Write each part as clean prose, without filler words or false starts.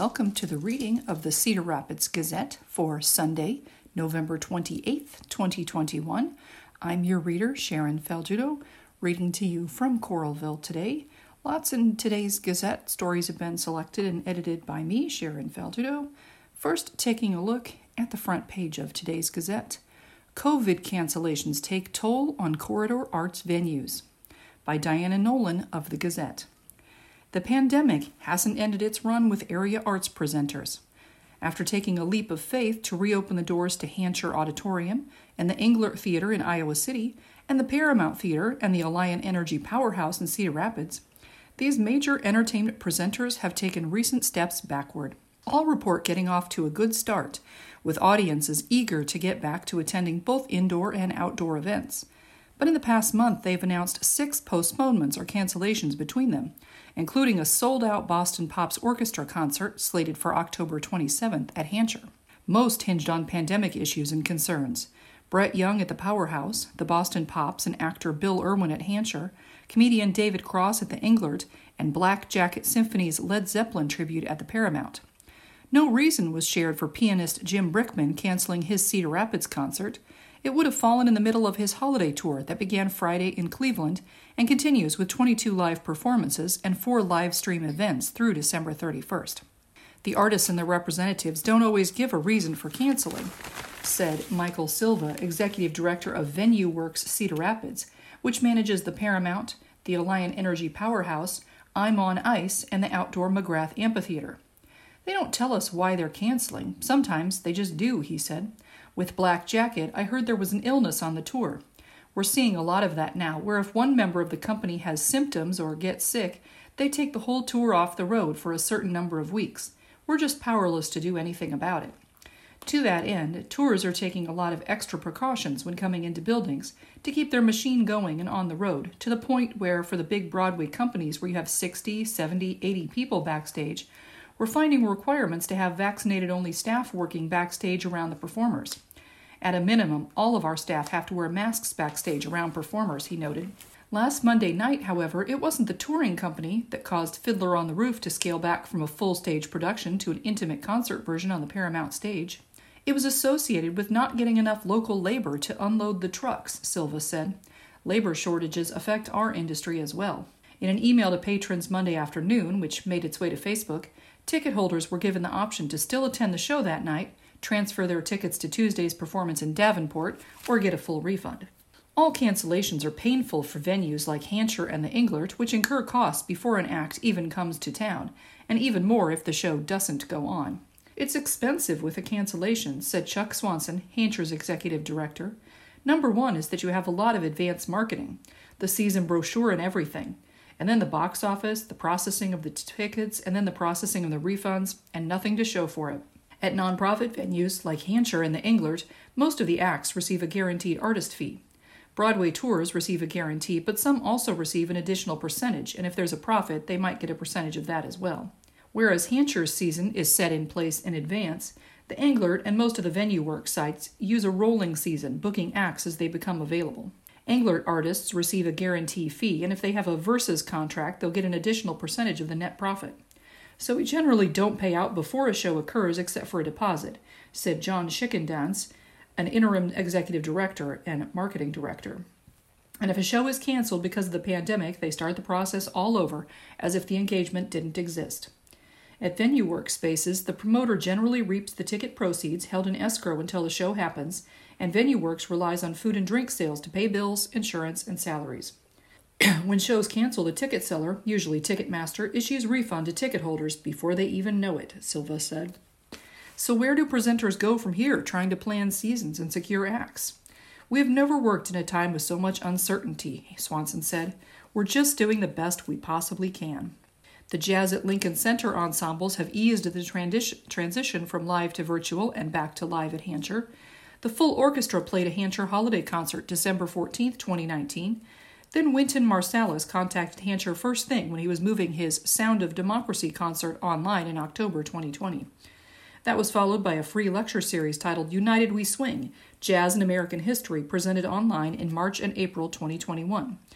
welcome to the reading of the Cedar Rapids Gazette for Sunday, November 28th, 2021. I'm your reader, Sharon Faldudo, reading to you from Coralville today. Lots in today's Gazette. Stories have been selected and edited by me, Sharon Faldudo. First, taking a look at the front page of today's Gazette. COVID cancellations take toll on corridor arts venues, by Diana Nolan of the Gazette. The pandemic hasn't ended its run with area arts presenters. After taking a leap of faith to reopen the doors to Hancher Auditorium and the Englert Theater in Iowa City and the Paramount Theater and the Alliant Energy Powerhouse in Cedar Rapids, these major entertainment presenters have taken recent steps backward. All report getting off to a good start, with audiences eager to get back to attending both indoor and outdoor events. But in the past month, they've announced 6 postponements or cancellations between them, including a sold-out Boston Pops Orchestra concert slated for October 27th at Hancher. Most hinged on pandemic issues and concerns. Brett Young at the Powerhouse, the Boston Pops and actor Bill Irwin at Hancher, comedian David Cross at the Englert, and Black Jacket Symphony's Led Zeppelin tribute at the Paramount. No reason was shared for pianist Jim Brickman canceling his Cedar Rapids concert. It would have fallen in the middle of his holiday tour that began Friday in Cleveland and continues with 22 live performances and 4 live stream events through December 31st. The artists and their representatives don't always give a reason for canceling, said Michael Silva, executive director of Venue Works Cedar Rapids, which manages the Paramount, the Alliant Energy Powerhouse, I'm on Ice, and the outdoor McGrath Amphitheater. They don't tell us why they're canceling. Sometimes they just do, he said. With Black Jacket, I heard there was an illness on the tour. We're seeing a lot of that now, where if one member of the company has symptoms or gets sick, they take the whole tour off the road for a certain number of weeks. We're just powerless to do anything about it. To that end, tours are taking a lot of extra precautions when coming into buildings to keep their machine going and on the road, to the point where for the big Broadway companies where you have 60, 70, 80 people backstage, we're finding requirements to have vaccinated-only staff working backstage around the performers. At a minimum, all of our staff have to wear masks backstage around performers, he noted. Last Monday night, however, it wasn't the touring company that caused Fiddler on the Roof to scale back from a full-stage production to an intimate concert version on the Paramount stage. It was associated with not getting enough local labor to unload the trucks, Silva said. Labor shortages affect our industry as well. In an email to patrons Monday afternoon, which made its way to Facebook, ticket holders were given the option to still attend the show that night, transfer their tickets to Tuesday's performance in Davenport, or get a full refund. All cancellations are painful for venues like Hancher and the Englert, which incur costs before an act even comes to town, and even more if the show doesn't go on. It's expensive with a cancellation, said Chuck Swanson, Hancher's executive director. Number one is that you have a lot of advance marketing, the season brochure and everything, and then the box office, the processing of the tickets, and then the processing of the refunds, and nothing to show for it. At nonprofit venues like Hancher and the Englert, most of the acts receive a guaranteed artist fee. Broadway tours receive a guarantee, but some also receive an additional percentage, and if there's a profit, they might get a percentage of that as well. Whereas Hancher's season is set in place in advance, the Englert and most of the Venue Works sites use a rolling season, booking acts as they become available. Englert artists receive a guarantee fee, and if they have a Versus contract, they'll get an additional percentage of the net profit. So we generally don't pay out before a show occurs except for a deposit, said John Schickendance, an interim executive director and marketing director. And if a show is canceled because of the pandemic, they start the process all over as if the engagement didn't exist. At Venue Works spaces, the promoter generally reaps the ticket proceeds held in escrow until the show happens, and Venue Works relies on food and drink sales to pay bills, insurance, and salaries. When shows cancel, the ticket seller, usually Ticketmaster, issues refund to ticket holders before they even know it, Silva said. So where do presenters go from here, trying to plan seasons and secure acts? We have never worked in a time with so much uncertainty, Swanson said. We're just doing the best we possibly can. The Jazz at Lincoln Center ensembles have eased the transition from live to virtual and back to live at Hancher. The full orchestra played a Hancher holiday concert December 14, 2019. Then Wynton Marsalis contacted Hancher first thing when he was moving his Sound of Democracy concert online in October 2020. That was followed by a free lecture series titled United We Swing, Jazz in American History, presented online in March and April 2021.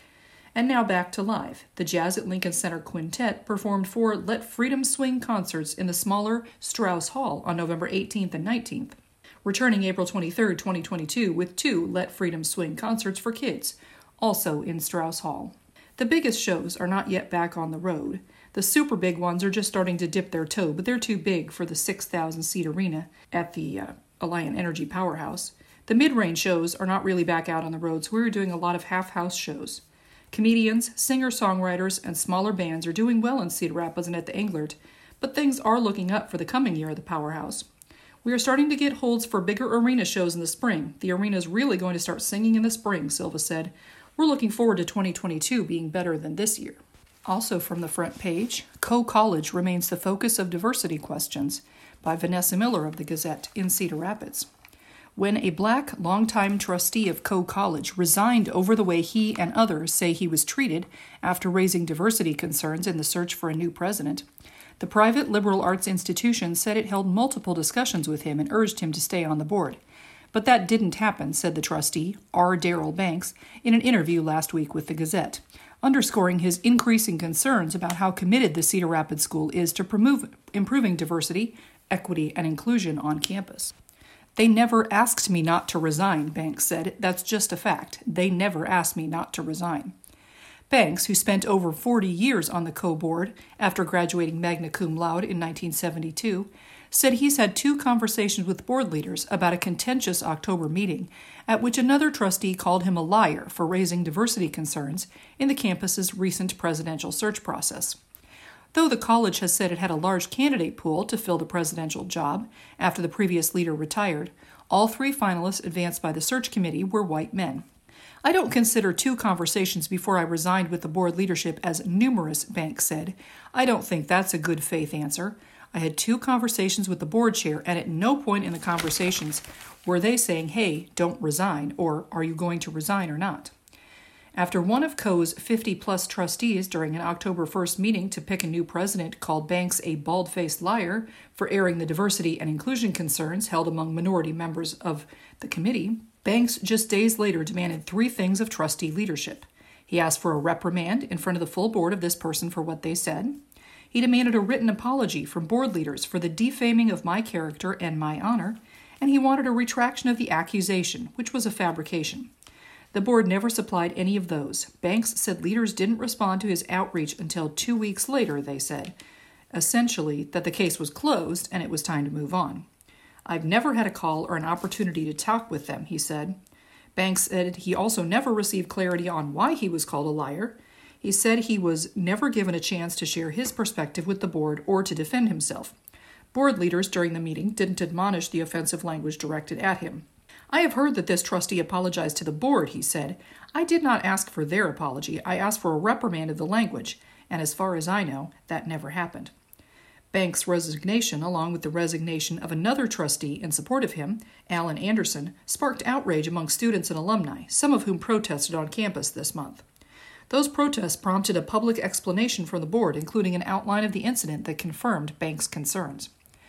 And now back to live. The Jazz at Lincoln Center Quintet performed 4 Let Freedom Swing concerts in the smaller Strauss Hall on November 18th and 19th, returning April 23rd, 2022 with 2 Let Freedom Swing concerts for kids, also in Strauss Hall. The biggest shows are not yet back on the road. The super big ones are just starting to dip their toe, but they're too big for the 6,000-seat arena at the Alliant Energy Powerhouse. The mid-range shows are not really back out on the road, so we're doing a lot of half-house shows. Comedians, singer-songwriters, and smaller bands are doing well in Cedar Rapids and at the Englert, but things are looking up for the coming year at the Powerhouse. We are starting to get holds for bigger arena shows in the spring. The arena is really going to start singing in the spring, Silva said. We're looking forward to 2022 being better than this year. Also from the front page, Coe College remains the focus of diversity questions by Vanessa Miller of the Gazette in Cedar Rapids. When a black longtime trustee of Coe College resigned over the way he and others say he was treated after raising diversity concerns in the search for a new president, the private liberal arts institution said it held multiple discussions with him and urged him to stay on the board. But that didn't happen, said the trustee, R. Darrell Banks, in an interview last week with the Gazette, underscoring his increasing concerns about how committed the Cedar Rapids School is to improving diversity, equity, and inclusion on campus. They never asked me not to resign, Banks said. That's just a fact. They never asked me not to resign. Banks, who spent over 40 years on the Coe board after graduating magna cum laude in 1972, said he's had 2 conversations with board leaders about a contentious October meeting at which another trustee called him a liar for raising diversity concerns in the campus's recent presidential search process. Though the college has said it had a large candidate pool to fill the presidential job after the previous leader retired, all 3 finalists advanced by the search committee were white men. I don't consider 2 conversations before I resigned with the board leadership as numerous, Banks said. I don't think that's a good faith answer. I had 2 conversations with the board chair, and at no point in the conversations were they saying, hey, don't resign, or are you going to resign or not? After one of Coe's 50-plus trustees during an October 1st meeting to pick a new president called Banks a bald-faced liar for airing the diversity and inclusion concerns held among minority members of the committee, Banks just days later demanded 3 things of trustee leadership. He asked for a reprimand in front of the full board of this person for what they said. He demanded a written apology from board leaders for the defaming of my character and my honor, and he wanted a retraction of the accusation, which was a fabrication. The board never supplied any of those. Banks said leaders didn't respond to his outreach until 2 weeks later, they said, essentially that the case was closed and it was time to move on. I've never had a call or an opportunity to talk with them, he said. Banks said he also never received clarity on why he was called a liar. He said he was never given a chance to share his perspective with the board or to defend himself. Board leaders during the meeting didn't admonish the offensive language directed at him. I have heard that this trustee apologized to the board, he said. I did not ask for their apology. I asked for a reprimand of the language, and as far as I know, that never happened. Banks' resignation, along with the resignation of another trustee in support of him, Alan Anderson, sparked outrage among students and alumni, some of whom protested on campus this month. Those protests prompted a public explanation from the board, including an outline of the incident that confirmed Banks' concerns.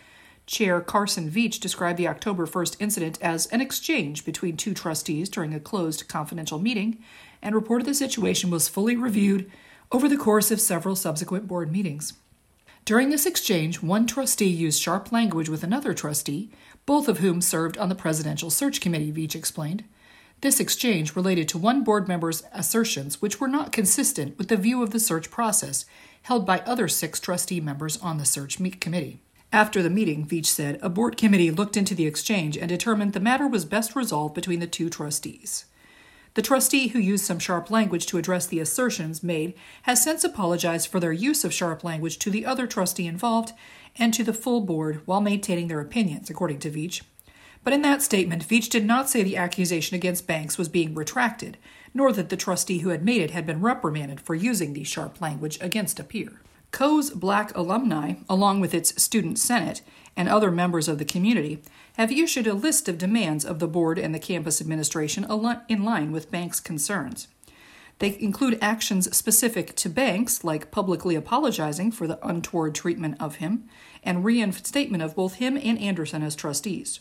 Chair Carson Veach described the October 1st incident as an exchange between 2 trustees during a closed, confidential meeting, and reported the situation was fully reviewed over the course of several subsequent board meetings. During this exchange, one trustee used sharp language with another trustee, both of whom served on the Presidential Search Committee, Veach explained. This exchange related to one board member's assertions which were not consistent with the view of the search process held by other 6 trustee members on the search committee. After the meeting, Veach said, a board committee looked into the exchange and determined the matter was best resolved between the 2 trustees. The trustee who used some sharp language to address the assertions made has since apologized for their use of sharp language to the other trustee involved and to the full board while maintaining their opinions, according to Veach. But in that statement, Veach did not say the accusation against Banks was being retracted, nor that the trustee who had made it had been reprimanded for using the sharp language against a peer. Coe's black alumni, along with its student senate and other members of the community, have issued a list of demands of the board and the campus administration in line with Banks' concerns. They include actions specific to Banks, like publicly apologizing for the untoward treatment of him, and reinstatement of both him and Anderson as trustees.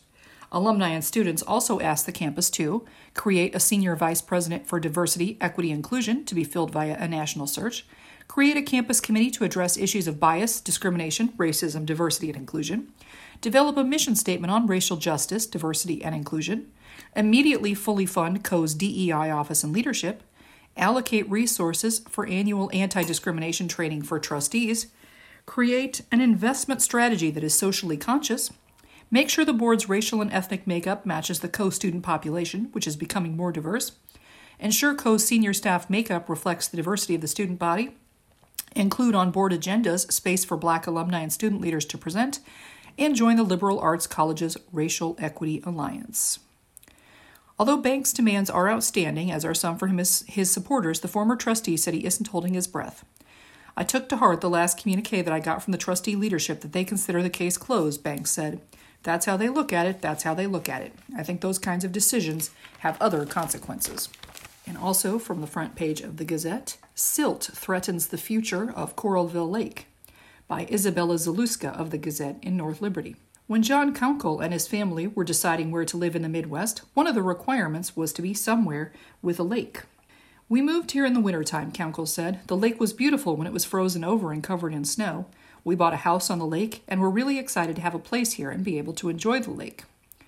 Alumni and students also asked the campus to create a senior vice president for diversity, equity, inclusion to be filled via a national search, create a campus committee to address issues of bias, discrimination, racism, diversity, and inclusion, develop a mission statement on racial justice, diversity, and inclusion, immediately fully fund COE's DEI office and leadership, allocate resources for annual anti-discrimination training for trustees, create an investment strategy that is socially conscious, make sure the board's racial and ethnic makeup matches the COE student population, which is becoming more diverse, ensure COE's senior staff makeup reflects the diversity of the student body, include on board agendas space for Black alumni and student leaders to present, and join the Liberal Arts College's Racial Equity Alliance. Although Banks' demands are outstanding, as are some from his supporters, the former trustee said he isn't holding his breath. I took to heart the last communique that I got from the trustee leadership that they consider the case closed, Banks said. That's how they look at it, that's how they look at it. I think those kinds of decisions have other consequences. And also from the front page of the Gazette, Silt threatens the future of Coralville Lake, by Isabella Zaluska of the Gazette in North Liberty. When John Kunkel and his family were deciding where to live in the Midwest, one of the requirements was to be somewhere with a lake. We moved here in the wintertime, Kunkel said. The lake was beautiful when it was frozen over and covered in snow. We bought a house on the lake and were really excited to have a place here and be able to enjoy the lake.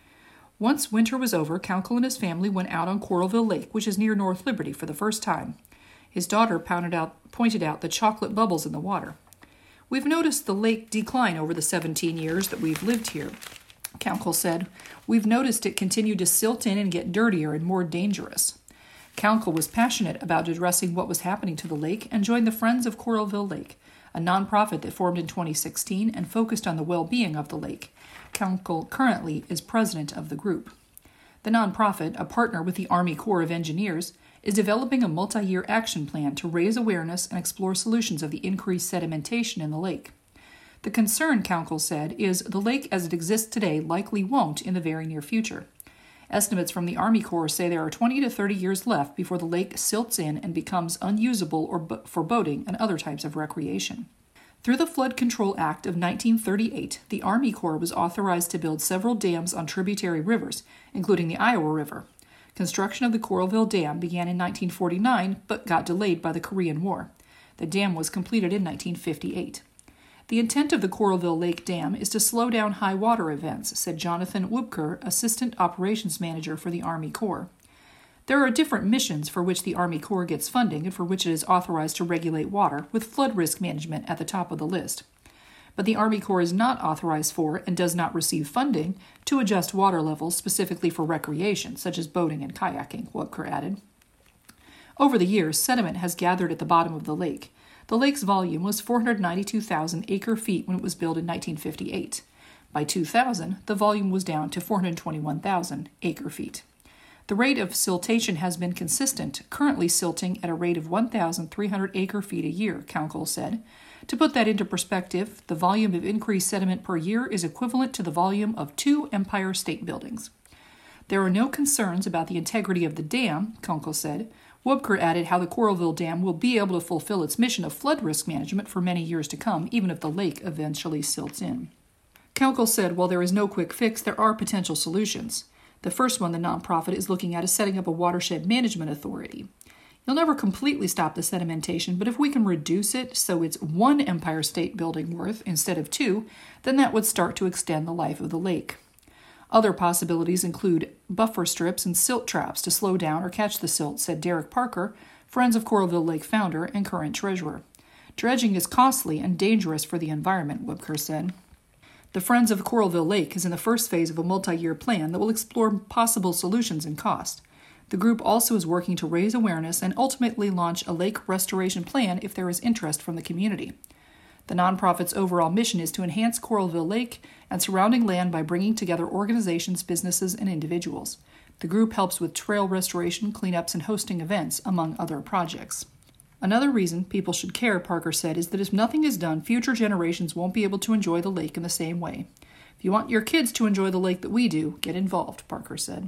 Once winter was over, Kunkel and his family went out on Coralville Lake, which is near North Liberty, for the first time. His daughter pointed out the chocolate bubbles in the water. We've noticed the lake decline over the 17 years that we've lived here, Kunkel said. We've noticed it continue to silt in and get dirtier and more dangerous. Kunkel was passionate about addressing what was happening to the lake and joined the Friends of Coralville Lake, a nonprofit that formed in 2016 and focused on the well-being of the lake. Kunkel currently is president of the group. The nonprofit, a partner with the Army Corps of Engineers, is developing a multi-year action plan to raise awareness and explore solutions of the increased sedimentation in the lake. The concern, Kunkel said, is the lake as it exists today likely won't in the very near future. Estimates from the Army Corps say there are 20 to 30 years left before the lake silts in and becomes unusable for boating and other types of recreation. Through the Flood Control Act of 1938, the Army Corps was authorized to build several dams on tributary rivers, including the Iowa River. Construction of the Coralville Dam began in 1949, but got delayed by the Korean War. The dam was completed in 1958. The intent of the Coralville Lake Dam is to slow down high water events, said Jonathan Wubker, Assistant Operations Manager for the Army Corps. There are different missions for which the Army Corps gets funding and for which it is authorized to regulate water, with flood risk management at the top of the list. But the Army Corps is not authorized for and does not receive funding to adjust water levels specifically for recreation, such as boating and kayaking, Wubker added. Over the years, sediment has gathered at the bottom of the lake. The lake's volume was 492,000 acre-feet when it was built in 1958. By 2000, the volume was down to 421,000 acre-feet. The rate of siltation has been consistent, currently silting at a rate of 1,300 acre-feet a year, Kunkel said. To put that into perspective, the volume of increased sediment per year is equivalent to the volume of 2 Empire State Buildings. There are no concerns about the integrity of the dam, Kunkel said. Wubker added how the Coralville Dam will be able to fulfill its mission of flood risk management for many years to come, even if the lake eventually silts in. Kunkel said while there is no quick fix, there are potential solutions. The first one the nonprofit is looking at is setting up a watershed management authority. You'll never completely stop the sedimentation, but if we can reduce it so it's 1 Empire State Building worth instead of 2, then that would start to extend the life of the lake. Other possibilities include buffer strips and silt traps to slow down or catch the silt, said Derek Parker, Friends of Coralville Lake founder and current treasurer. Dredging is costly and dangerous for the environment, Wubker said. The Friends of Coralville Lake is in the first phase of a multi-year plan that will explore possible solutions and cost. The group also is working to raise awareness and ultimately launch a lake restoration plan if there is interest from the community. The nonprofit's overall mission is to enhance Coralville Lake and surrounding land by bringing together organizations, businesses, and individuals. The group helps with trail restoration, cleanups, and hosting events, among other projects. Another reason people should care, Parker said, is that if nothing is done, future generations won't be able to enjoy the lake in the same way. If you want your kids to enjoy the lake that we do, get involved, Parker said.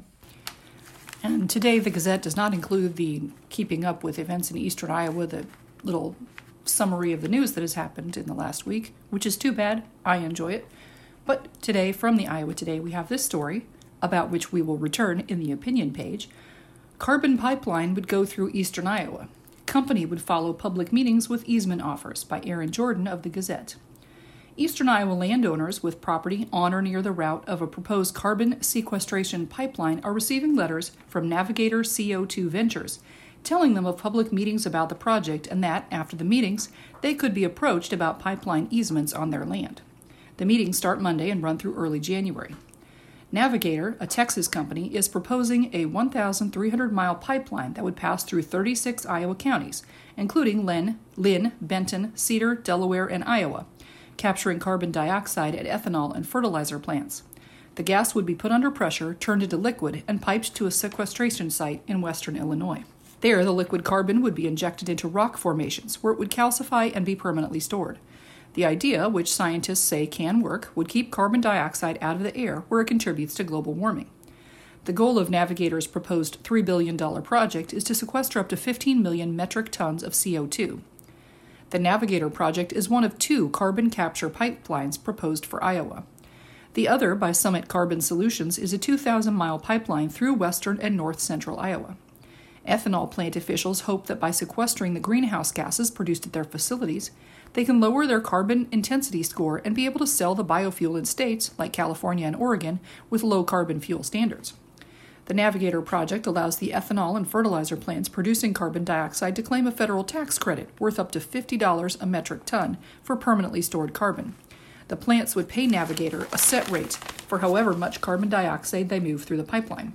And today, the Gazette does not include the keeping up with events in eastern Iowa, the little summary of the news that has happened in the last week, which is too bad. I enjoy it. But today, from the Iowa Today, we have this story. about which we will return in the opinion page, carbon pipeline would go through eastern Iowa. Company would follow public meetings with easement offers by Aaron Jordan of the Gazette. Eastern Iowa landowners with property on or near the route of a proposed carbon sequestration pipeline are receiving letters from Navigator CO2 Ventures telling them of public meetings about the project and that, after the meetings, they could be approached about pipeline easements on their land. The meetings start Monday and run through early January. Navigator, a Texas company, is proposing a 1,300-mile pipeline that would pass through 36 Iowa counties, including Lynn, Benton, Cedar, Delaware, and Iowa, capturing carbon dioxide at ethanol and fertilizer plants. The gas would be put under pressure, turned into liquid, and piped to a sequestration site in western Illinois. There, the liquid carbon would be injected into rock formations, where it would calcify and be permanently stored. The idea, which scientists say can work, would keep carbon dioxide out of the air where it contributes to global warming. The goal of Navigator's proposed $3 billion project is to sequester up to 15 million metric tons of CO2. The Navigator project is one of 2 carbon capture pipelines proposed for Iowa. The other, by Summit Carbon Solutions, is a 2,000-mile pipeline through western and north-central Iowa. Ethanol plant officials hope that by sequestering the greenhouse gases produced at their facilities, they can lower their carbon intensity score and be able to sell the biofuel in states, like California and Oregon, with low carbon fuel standards. The Navigator project allows the ethanol and fertilizer plants producing carbon dioxide to claim a federal tax credit worth up to $50 a metric ton for permanently stored carbon. The plants would pay Navigator a set rate for however much carbon dioxide they move through the pipeline.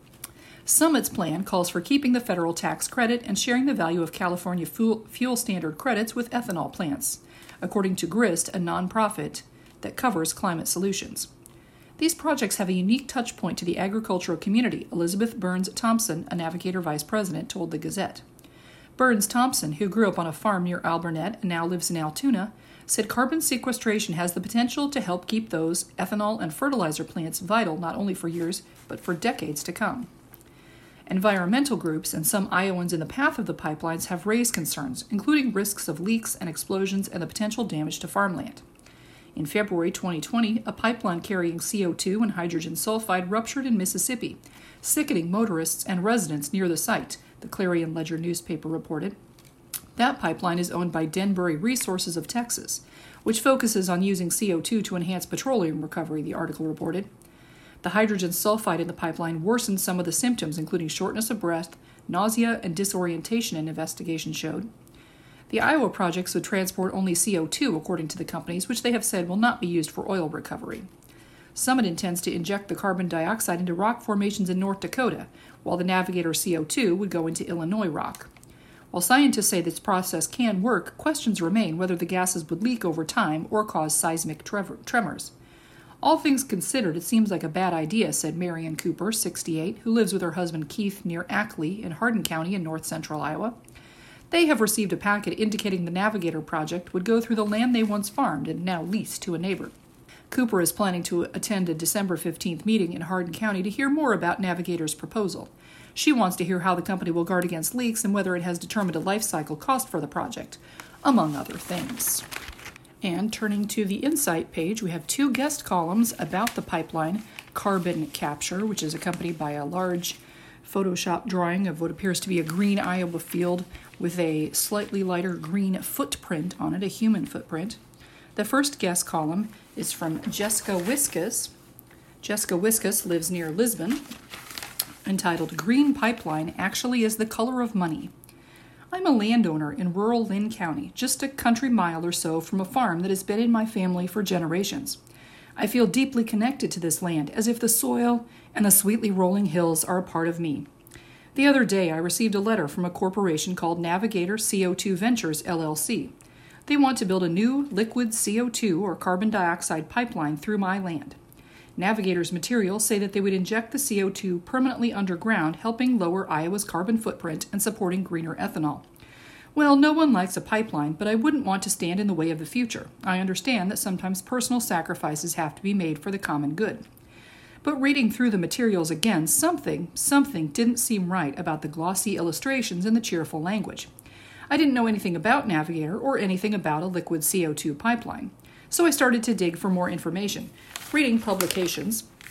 Summit's plan calls for keeping the federal tax credit and sharing the value of California fuel standard credits with ethanol plants, according to GRIST, a nonprofit that covers climate solutions. These projects have a unique touch point to the agricultural community, Elizabeth Burns Thompson, a Navigator vice president, told the Gazette. Burns Thompson, who grew up on a farm near Alburnett and now lives in Altoona, said carbon sequestration has the potential to help keep those ethanol and fertilizer plants vital not only for years, but for decades to come. Environmental groups and some Iowans in the path of the pipelines have raised concerns, including risks of leaks and explosions and the potential damage to farmland. In February 2020, a pipeline carrying CO2 and hydrogen sulfide ruptured in Mississippi, sickening motorists and residents near the site, the Clarion Ledger newspaper reported. That pipeline is owned by Denbury Resources of Texas, which focuses on using CO2 to enhance petroleum recovery, the article reported. The hydrogen sulfide in the pipeline worsened some of the symptoms, including shortness of breath, nausea, and disorientation, an investigation showed. The Iowa projects would transport only CO2, according to the companies, which they have said will not be used for oil recovery. Summit intends to inject the carbon dioxide into rock formations in North Dakota, while the Navigator CO2 would go into Illinois rock. While scientists say this process can work, questions remain whether the gases would leak over time or cause seismic tremors. All things considered, it seems like a bad idea, said Marion Cooper, 68, who lives with her husband Keith near Ackley in Hardin County in north-central Iowa. They have received a packet indicating the Navigator project would go through the land they once farmed and now leased to a neighbor. Cooper is planning to attend a December 15th meeting in Hardin County to hear more about Navigator's proposal. She wants to hear how the company will guard against leaks and whether it has determined a life cycle cost for the project, among other things. And turning to the Insight page, we have 2 guest columns about the pipeline carbon capture, which is accompanied by a large Photoshop drawing of what appears to be a green Iowa field with a slightly lighter green footprint on it, a human footprint. The first guest column is from Jessica Wiskus. Jessica Wiskus lives near Lisbon, entitled Green Pipeline Actually is the Color of Money. I'm a landowner in rural Lynn County, just a country mile or so from a farm that has been in my family for generations. I feel deeply connected to this land, as if the soil and the sweetly rolling hills are a part of me. The other day, I received a letter from a corporation called Navigator CO2 Ventures, LLC. They want to build a new liquid CO2 or carbon dioxide pipeline through my land. Navigator's materials say that they would inject the CO2 permanently underground, helping lower Iowa's carbon footprint and supporting greener ethanol. Well, no one likes a pipeline, but I wouldn't want to stand in the way of the future. I understand that sometimes personal sacrifices have to be made for the common good. But reading through the materials again, something didn't seem right about the glossy illustrations and the cheerful language. I didn't know anything about Navigator or anything about a liquid CO2 pipeline. So I started to dig for more information. Reading publications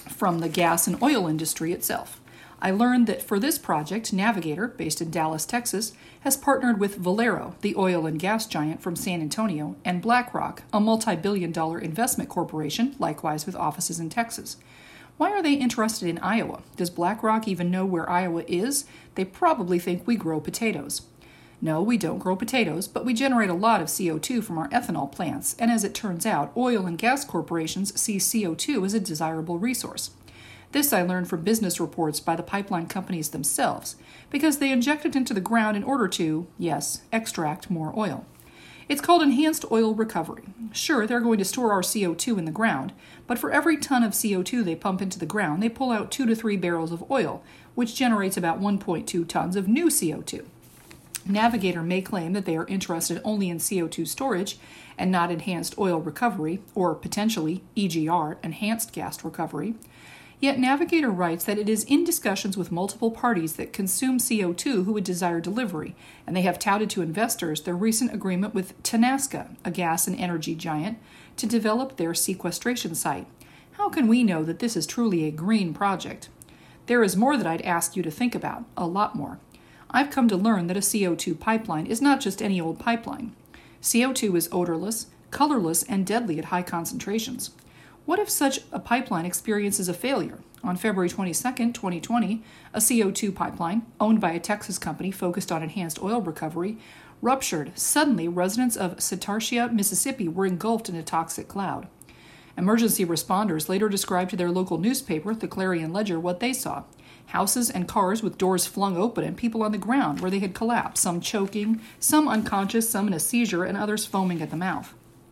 from the gas and oil industry itself. I learned that for this project, Navigator, based in Dallas, Texas, has partnered with Valero, the oil and gas giant from San Antonio, and BlackRock, a multi-billion-dollar investment corporation, likewise with offices in Texas. Why are they interested in Iowa? Does BlackRock even know where Iowa is? They probably think we grow potatoes. No, we don't grow potatoes, but we generate a lot of CO2 from our ethanol plants, and as it turns out, oil and gas corporations see CO2 as a desirable resource. This I learned from business reports by the pipeline companies themselves, because they inject it into the ground in order to, yes, extract more oil. It's called enhanced oil recovery. Sure, they're going to store our CO2 in the ground, but for every ton of CO2 they pump into the ground, they pull out 2 to 3 barrels of oil, which generates about 1.2 tons of new CO2. Navigator may claim that they are interested only in CO2 storage and not enhanced oil recovery, or potentially EGR, enhanced gas recovery. Yet Navigator writes that it is in discussions with multiple parties that consume CO2 who would desire delivery, and they have touted to investors their recent agreement with Tenaska, a gas and energy giant, to develop their sequestration site. How can we know that this is truly a green project? There is more that I'd ask you to think about, a lot more. I've come to learn that a CO2 pipeline is not just any old pipeline. CO2 is odorless, colorless, and deadly at high concentrations. What if such a pipeline experiences a failure? On February 22, 2020, a CO2 pipeline, owned by a Texas company focused on enhanced oil recovery, ruptured. Suddenly, residents of Satartia, Mississippi were engulfed in a toxic cloud. Emergency responders later described to their local newspaper, the Clarion Ledger, what they saw. Houses and cars with doors flung open and people on the ground where they had collapsed, some choking, some unconscious, some in a seizure, and others foaming at the mouth.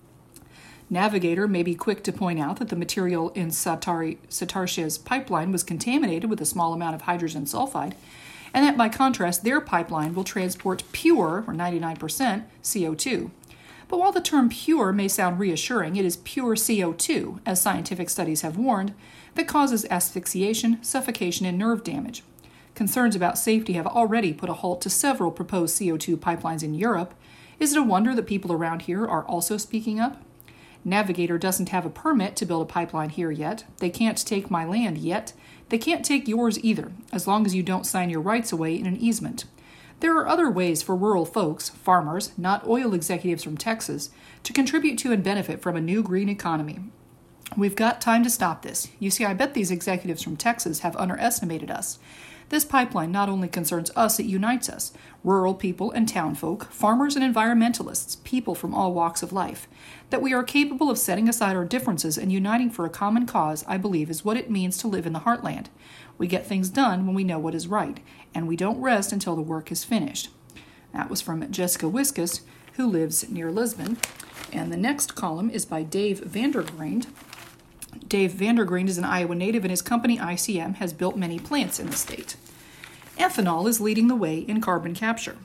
Navigator may be quick to point out that the material in Satartia's pipeline was contaminated with a small amount of hydrogen sulfide, and that by contrast their pipeline will transport pure, or 99%, CO2. But while the term pure may sound reassuring, it is pure CO2, as scientific studies have warned, that causes asphyxiation, suffocation, and nerve damage. Concerns about safety have already put a halt to several proposed CO2 pipelines in Europe. Is it a wonder that people around here are also speaking up? Navigator doesn't have a permit to build a pipeline here yet. They can't take my land yet. They can't take yours either, as long as you don't sign your rights away in an easement. There are other ways for rural folks, farmers, not oil executives from Texas, to contribute to and benefit from a new green economy. We've got time to stop this. You see, I bet these executives from Texas have underestimated us. This pipeline not only concerns us, it unites us, rural people and townfolk, farmers and environmentalists, people from all walks of life. That we are capable of setting aside our differences and uniting for a common cause, I believe, is what it means to live in the heartland. We get things done when we know what is right, and we don't rest until the work is finished. That was from Jessica Wiskus, who lives near Lisbon. And the next column is by Dave Vandergrind. Dave Vandergrind is an Iowa native, and his company ICM has built many plants in the state. Ethanol is leading the way in carbon capture.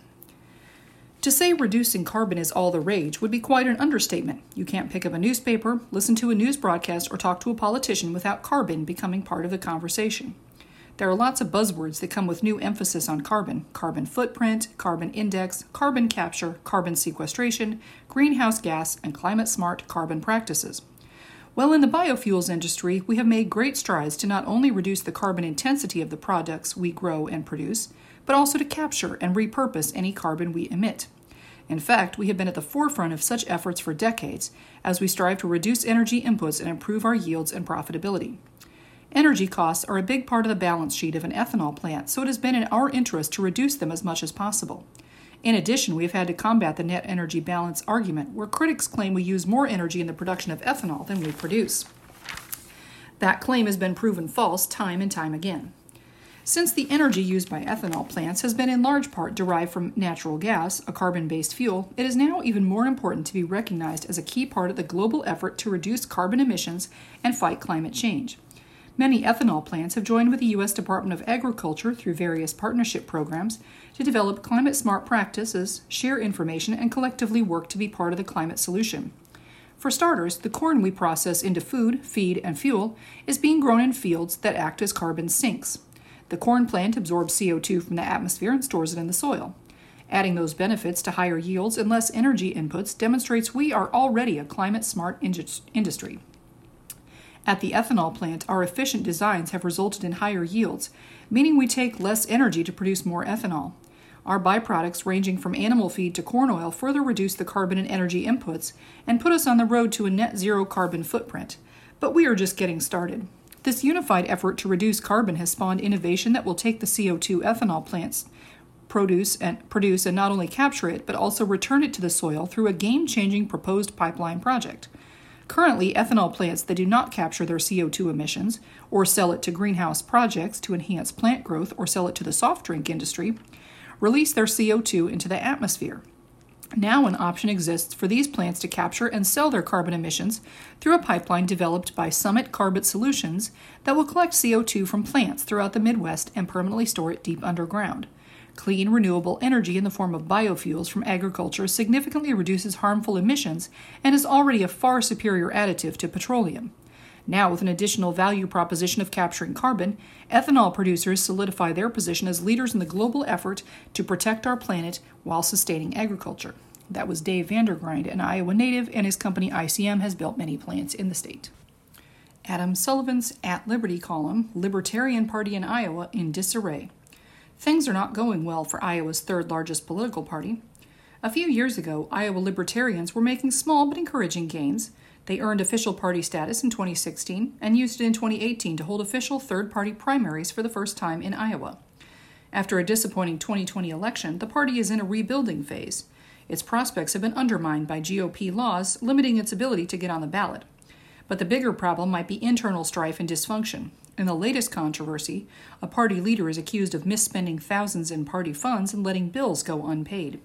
To say reducing carbon is all the rage would be quite an understatement. You can't pick up a newspaper, listen to a news broadcast, or talk to a politician without carbon becoming part of the conversation. There are lots of buzzwords that come with new emphasis on carbon: carbon footprint, carbon index, carbon capture, carbon sequestration, greenhouse gas, and climate-smart carbon practices. Well, in the biofuels industry, we have made great strides to not only reduce the carbon intensity of the products we grow and produce, but also to capture and repurpose any carbon we emit. In fact, we have been at the forefront of such efforts for decades as we strive to reduce energy inputs and improve our yields and profitability. Energy costs are a big part of the balance sheet of an ethanol plant, so it has been in our interest to reduce them as much as possible. In addition, we have had to combat the net energy balance argument, where critics claim we use more energy in the production of ethanol than we produce. That claim has been proven false time and time again. Since the energy used by ethanol plants has been in large part derived from natural gas, a carbon-based fuel, it is now even more important to be recognized as a key part of the global effort to reduce carbon emissions and fight climate change. Many ethanol plants have joined with the U.S. Department of Agriculture through various partnership programs to develop climate-smart practices, share information, and collectively work to be part of the climate solution. For starters, the corn we process into food, feed, and fuel is being grown in fields that act as carbon sinks. The corn plant absorbs CO2 from the atmosphere and stores it in the soil. Adding those benefits to higher yields and less energy inputs demonstrates we are already a climate-smart industry. At the ethanol plant, our efficient designs have resulted in higher yields, meaning we take less energy to produce more ethanol. Our byproducts, ranging from animal feed to corn oil, further reduce the carbon and energy inputs and put us on the road to a net zero carbon footprint. But we are just getting started. This unified effort to reduce carbon has spawned innovation that will take the CO2 ethanol plants produce and not only capture it, but also return it to the soil through a game-changing proposed pipeline project. Currently, ethanol plants that do not capture their CO2 emissions or sell it to greenhouse projects to enhance plant growth or sell it to the soft drink industry release their CO2 into the atmosphere. Now an option exists for these plants to capture and sell their carbon emissions through a pipeline developed by Summit Carbon Solutions that will collect CO2 from plants throughout the Midwest and permanently store it deep underground. Clean, renewable energy in the form of biofuels from agriculture significantly reduces harmful emissions and is already a far superior additive to petroleum. Now, with an additional value proposition of capturing carbon, ethanol producers solidify their position as leaders in the global effort to protect our planet while sustaining agriculture. That was Dave Vandergrind, an Iowa native, and his company ICM has built many plants in the state. Adam Sullivan's At Liberty column, Libertarian Party in Iowa in Disarray. Things are not going well for Iowa's third largest political party. A few years ago, Iowa Libertarians were making small but encouraging gains. They earned official party status in 2016 and used it in 2018 to hold official third-party primaries for the first time in Iowa. After a disappointing 2020 election, the party is in a rebuilding phase. Its prospects have been undermined by GOP laws limiting its ability to get on the ballot. But the bigger problem might be internal strife and dysfunction. In the latest controversy, a party leader is accused of misspending thousands in party funds and letting bills go unpaid.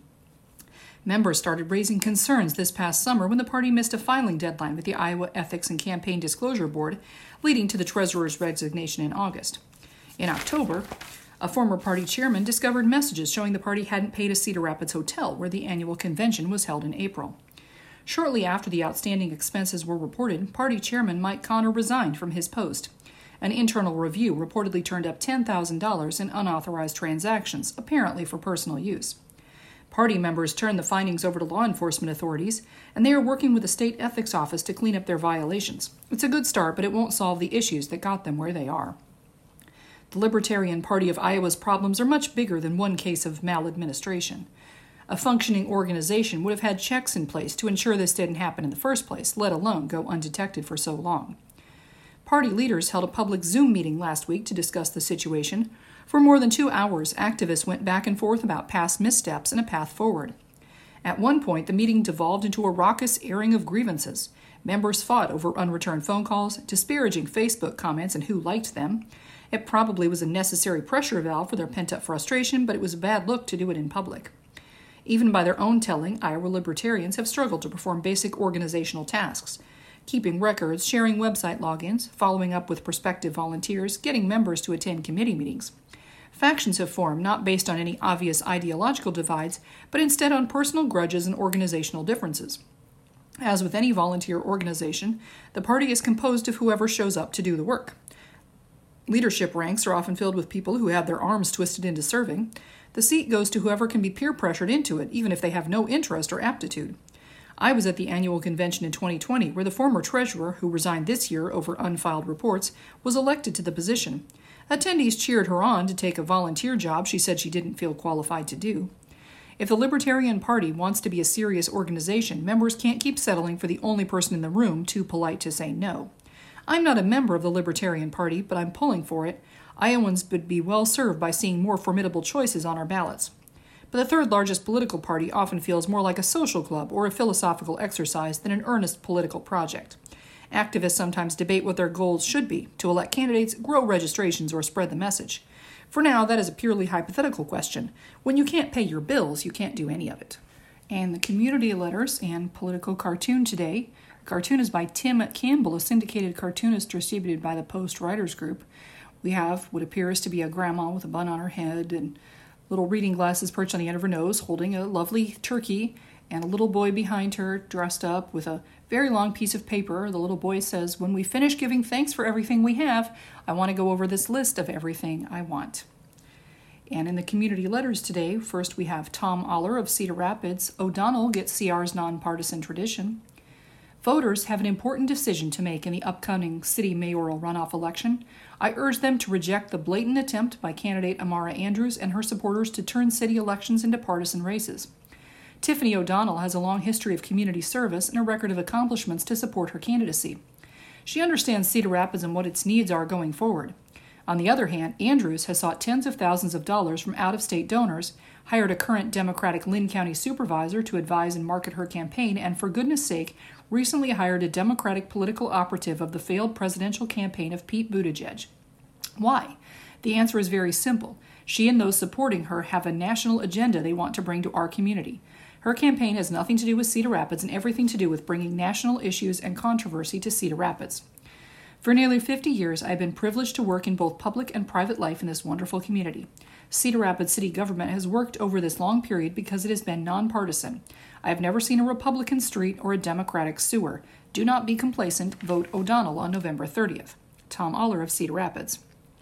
Members started raising concerns this past summer when the party missed a filing deadline with the Iowa Ethics and Campaign Disclosure Board, leading to the treasurer's resignation in August. In October, a former party chairman discovered messages showing the party hadn't paid a Cedar Rapids hotel where the annual convention was held in April. Shortly after the outstanding expenses were reported, party chairman Mike Connor resigned from his post. An internal review reportedly turned up $10,000 in unauthorized transactions, apparently for personal use. Party members turned the findings over to law enforcement authorities, and they are working with the state ethics office to clean up their violations. It's a good start, but it won't solve the issues that got them where they are. The Libertarian Party of Iowa's problems are much bigger than one case of maladministration. A functioning organization would have had checks in place to ensure this didn't happen in the first place, let alone go undetected for so long. Party leaders held a public Zoom meeting last week to discuss the situation. For more than 2 hours, activists went back and forth about past missteps and a path forward. At one point, the meeting devolved into a raucous airing of grievances. Members fought over unreturned phone calls, disparaging Facebook comments and who liked them. It probably was a necessary pressure valve for their pent-up frustration, but it was a bad look to do it in public. Even by their own telling, Iowa Libertarians have struggled to perform basic organizational tasks. Keeping records, sharing website logins, following up with prospective volunteers, getting members to attend committee meetings. Factions have formed not based on any obvious ideological divides, but instead on personal grudges and organizational differences. As with any volunteer organization, the party is composed of whoever shows up to do the work. Leadership ranks are often filled with people who have their arms twisted into serving. The seat goes to whoever can be peer pressured into it, even if they have no interest or aptitude. I was at the annual convention in 2020, where the former treasurer, who resigned this year over unfiled reports, was elected to the position. Attendees cheered her on to take a volunteer job she said she didn't feel qualified to do. If the Libertarian Party wants to be a serious organization, members can't keep settling for the only person in the room too polite to say no. I'm not a member of the Libertarian Party, but I'm pulling for it. Iowans would be well served by seeing more formidable choices on our ballots. But the third largest political party often feels more like a social club or a philosophical exercise than an earnest political project. Activists sometimes debate what their goals should be: to elect candidates, grow registrations, or spread the message. For now, that is a purely hypothetical question. When you can't pay your bills, you can't do any of it. And the community letters and political cartoon today. The cartoon is by Tim Campbell, a syndicated cartoonist distributed by the Post Writers Group. We have what appears to be a grandma with a bun on her head and little reading glasses perched on the end of her nose, holding a lovely turkey, and a little boy behind her dressed up with a very long piece of paper. The little boy says, "When we finish giving thanks for everything we have, I want to go over this list of everything I want." And in the community letters today, first we have Tom Aller of Cedar Rapids. O'Donnell gets CR's nonpartisan tradition. Voters have an important decision to make in the upcoming city mayoral runoff election. I urge them to reject the blatant attempt by candidate Amara Andrews and her supporters to turn city elections into partisan races. Tiffany O'Donnell has a long history of community service and a record of accomplishments to support her candidacy. She understands Cedar Rapids and what its needs are going forward. On the other hand, Andrews has sought tens of thousands of dollars from out-of-state donors, hired a current Democratic Lynn County supervisor to advise and market her campaign, and for goodness sake, recently hired a Democratic political operative of the failed presidential campaign of Pete Buttigieg. Why? The answer is very simple. She and those supporting her have a national agenda they want to bring to our community. Her campaign has nothing to do with Cedar Rapids and everything to do with bringing national issues and controversy to Cedar Rapids. For nearly 50 years, I have been privileged to work in both public and private life in this wonderful community. Cedar Rapids City Government has worked over this long period because it has been nonpartisan. I have never seen a Republican street or a Democratic sewer. Do not be complacent. Vote O'Donnell on November 30th. Tom Aller of Cedar Rapids.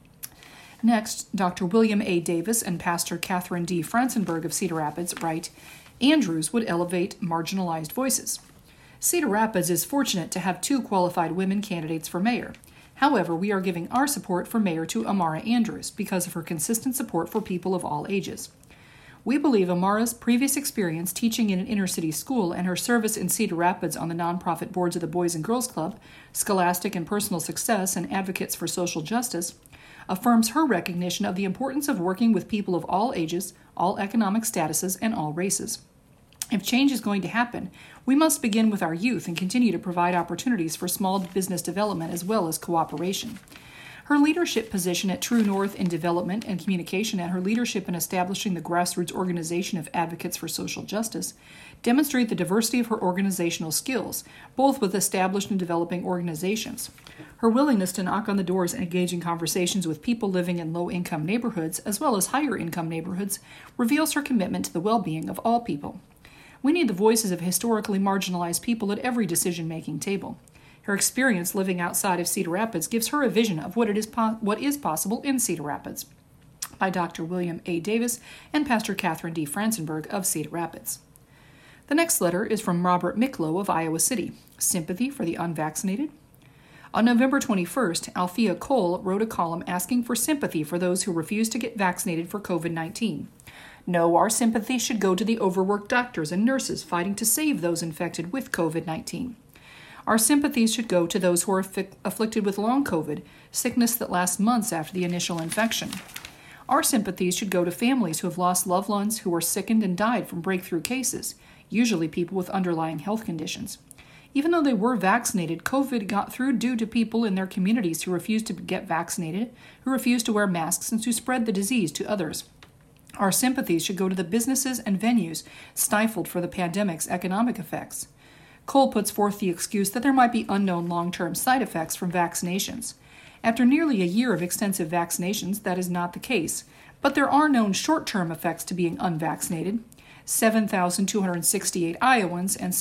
Next, Dr. William A. Davis and Pastor Catherine D. Franzenberg of Cedar Rapids write, Andrews would elevate marginalized voices. Cedar Rapids is fortunate to have 2 qualified women candidates for mayor. However, we are giving our support for mayor to Amara Andrews because of her consistent support for people of all ages. We believe Amara's previous experience teaching in an inner-city school and her service in Cedar Rapids on the nonprofit boards of the Boys and Girls Club, Scholastic and Personal Success, and Advocates for Social Justice affirms her recognition of the importance of working with people of all ages, all economic statuses, and all races. If change is going to happen, we must begin with our youth and continue to provide opportunities for small business development as well as cooperation. Her leadership position at True North in development and communication and her leadership in establishing the grassroots organization of Advocates for Social Justice demonstrate the diversity of her organizational skills, both with established and developing organizations. Her willingness to knock on the doors and engage in conversations with people living in low-income neighborhoods as well as higher-income neighborhoods reveals her commitment to the well-being of all people. We need the voices of historically marginalized people at every decision-making table. Her experience living outside of Cedar Rapids gives her a vision of what is possible in Cedar Rapids. By Dr. William A. Davis and Pastor Catherine D. Franzenberg of Cedar Rapids. The next letter is from Robert Miklo of Iowa City. Sympathy for the unvaccinated. On November 21st, Althea Cole wrote a column asking for sympathy for those who refuse to get vaccinated for COVID-19. No, our sympathy should go to the overworked doctors and nurses fighting to save those infected with COVID-19. Our sympathies should go to those who are afflicted with long COVID, sickness that lasts months after the initial infection. Our sympathies should go to families who have lost loved ones who were sickened and died from breakthrough cases, usually people with underlying health conditions. Even though they were vaccinated, COVID got through due to people in their communities who refused to get vaccinated, who refused to wear masks, and who spread the disease to others. Our sympathies should go to the businesses and venues stifled for the pandemic's economic effects. Cole puts forth the excuse that there might be unknown long-term side effects from vaccinations. After nearly a year of extensive vaccinations, that is not the case, but there are known short-term effects to being unvaccinated. 7,268 Iowans and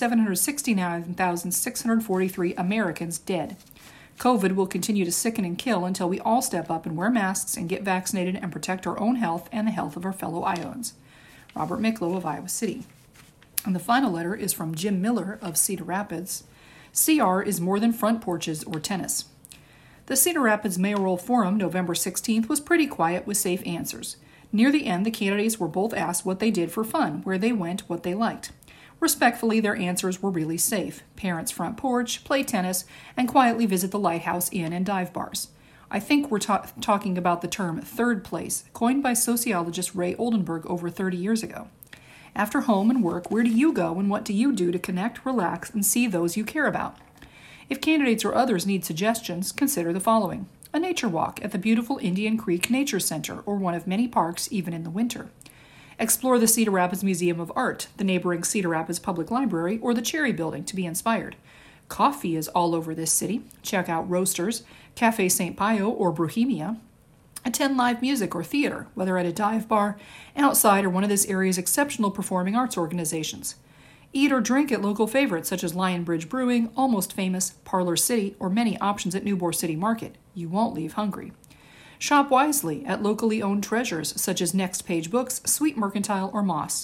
769,643 Americans dead. COVID will continue to sicken and kill until we all step up and wear masks and get vaccinated and protect our own health and the health of our fellow Iowans. Robert Miklo of Iowa City. And the final letter is from Jim Miller of Cedar Rapids. CR is more than front porches or tennis. The Cedar Rapids Mayoral Forum, November 16th, was pretty quiet with safe answers. Near the end, the candidates were both asked what they did for fun, where they went, what they liked. Respectfully, their answers were really safe. Parents' front porch, play tennis, and quietly visit the Lighthouse Inn and dive bars. I think we're talking about the term third place, coined by sociologist Ray Oldenburg over 30 years ago. After home and work, where do you go and what do you do to connect, relax, and see those you care about? If candidates or others need suggestions, consider the following. A nature walk at the beautiful Indian Creek Nature Center or one of many parks even in the winter. Explore the Cedar Rapids Museum of Art, the neighboring Cedar Rapids Public Library, or the Cherry Building to be inspired. Coffee is all over this city. Check out Roasters, Cafe St. Pio, or Bohemia. Attend live music or theater, whether at a dive bar, outside, or one of this area's exceptional performing arts organizations. Eat or drink at local favorites such as Lion Bridge Brewing, Almost Famous, Parlor City, or many options at Newbor City Market. You won't leave hungry. Shop wisely at locally owned treasures such as Next Page Books, Sweet Mercantile, or Moss.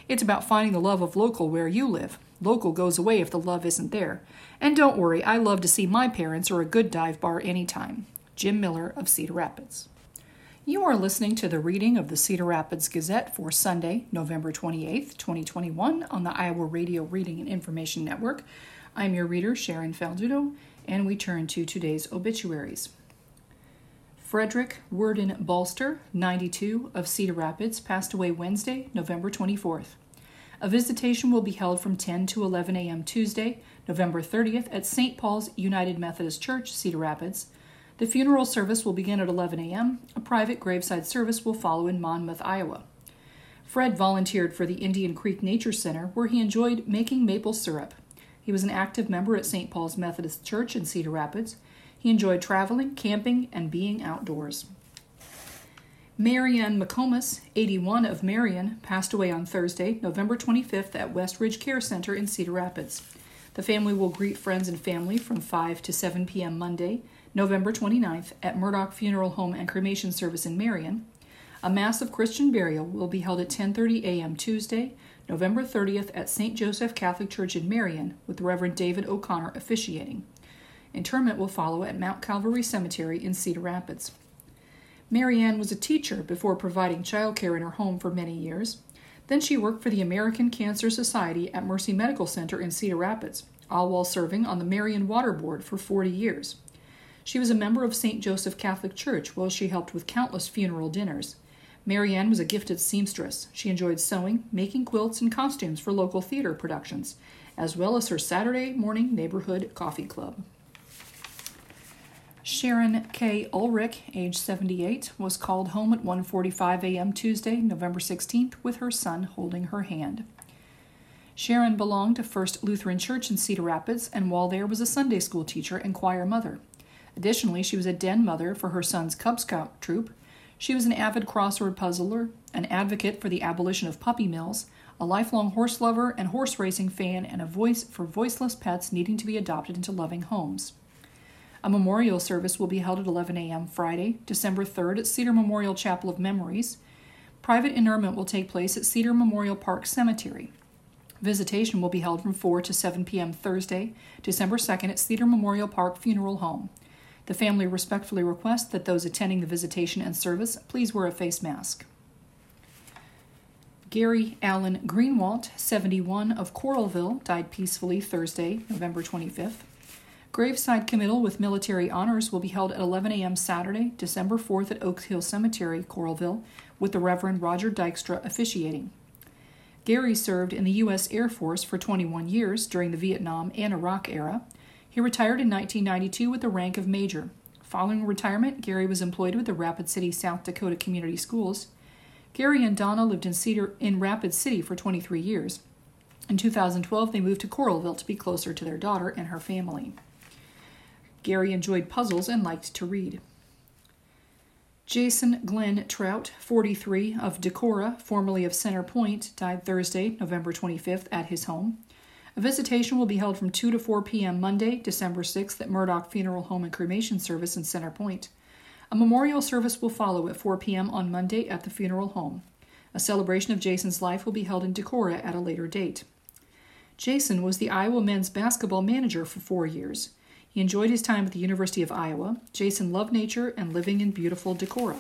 It's about finding the love of local where you live. Local goes away if the love isn't there. And don't worry, I love to see my parents or a good dive bar anytime. Jim Miller of Cedar Rapids. You are listening to the reading of the Cedar Rapids Gazette for Sunday, November 28th, 2021 on the Iowa Radio Reading and Information Network. I'm your reader, Sharon Faldudo, and we turn to today's obituaries. Frederick Worden Balster, 92, of Cedar Rapids, passed away Wednesday, November 24th. A visitation will be held from 10 to 11 a.m. Tuesday, November 30th at St. Paul's United Methodist Church, Cedar Rapids. The funeral service will begin at 11 a.m. A private graveside service will follow in Monmouth, Iowa. Fred volunteered for the Indian Creek Nature Center, where he enjoyed making maple syrup. He was an active member at St. Paul's Methodist Church in Cedar Rapids. He enjoyed traveling, camping, and being outdoors. Marianne McComas, 81, of Marion, passed away on Thursday, November 25th at West Ridge Care Center in Cedar Rapids. The family will greet friends and family from 5 to 7 p.m. Monday, November 29th at Murdoch Funeral Home and Cremation Service in Marion. A Mass of Christian burial will be held at 10:30 a.m. Tuesday, November 30th at St. Joseph Catholic Church in Marion, with Reverend David O'Connor officiating. Interment will follow at Mount Calvary Cemetery in Cedar Rapids. Marianne was a teacher before providing childcare in her home for many years. Then she worked for the American Cancer Society at Mercy Medical Center in Cedar Rapids, all while serving on the Marion Water Board for 40 years. She was a member of St. Joseph Catholic Church, where she helped with countless funeral dinners. Marianne was a gifted seamstress. She enjoyed sewing, making quilts and costumes for local theater productions, as well as her Saturday morning neighborhood coffee club. Sharon K. Ulrich, age 78, was called home at 1:45 a.m. Tuesday, November 16th, with her son holding her hand. Sharon belonged to First Lutheran Church in Cedar Rapids, and while there was a Sunday school teacher and choir mother. Additionally, she was a den mother for her son's Cub Scout troop. She was an avid crossword puzzler, an advocate for the abolition of puppy mills, a lifelong horse lover and horse racing fan, and a voice for voiceless pets needing to be adopted into loving homes. A memorial service will be held at 11 a.m. Friday, December 3rd at Cedar Memorial Chapel of Memories. Private interment will take place at Cedar Memorial Park Cemetery. Visitation will be held from 4 to 7 p.m. Thursday, December 2nd at Cedar Memorial Park Funeral Home. The family respectfully requests that those attending the visitation and service please wear a face mask. Gary Allen Greenwalt, 71, of Coralville, died peacefully Thursday, November 25th. Graveside committal with military honors will be held at 11 a.m. Saturday, December 4th at Oak Hill Cemetery, Coralville, with the Reverend Roger Dykstra officiating. Gary served in the U.S. Air Force for 21 years during the Vietnam and Iraq era. He retired in 1992 with the rank of major. Following retirement, Gary was employed with the Rapid City, South Dakota Community Schools. Gary and Donna lived in Rapid City for 23 years. In 2012, they moved to Coralville to be closer to their daughter and her family. Gary enjoyed puzzles and liked to read. Jason Glenn Trout, 43, of Decorah, formerly of Center Point, died Thursday, November 25th, at his home. A visitation will be held from 2 to 4 p.m. Monday, December 6th, at Murdoch Funeral Home and Cremation Service in Center Point. A memorial service will follow at 4 p.m. on Monday at the funeral home. A celebration of Jason's life will be held in Decorah at a later date. Jason was the Iowa men's basketball manager for 4 years. He enjoyed his time at the University of Iowa. Jason loved nature and living in beautiful Decorah.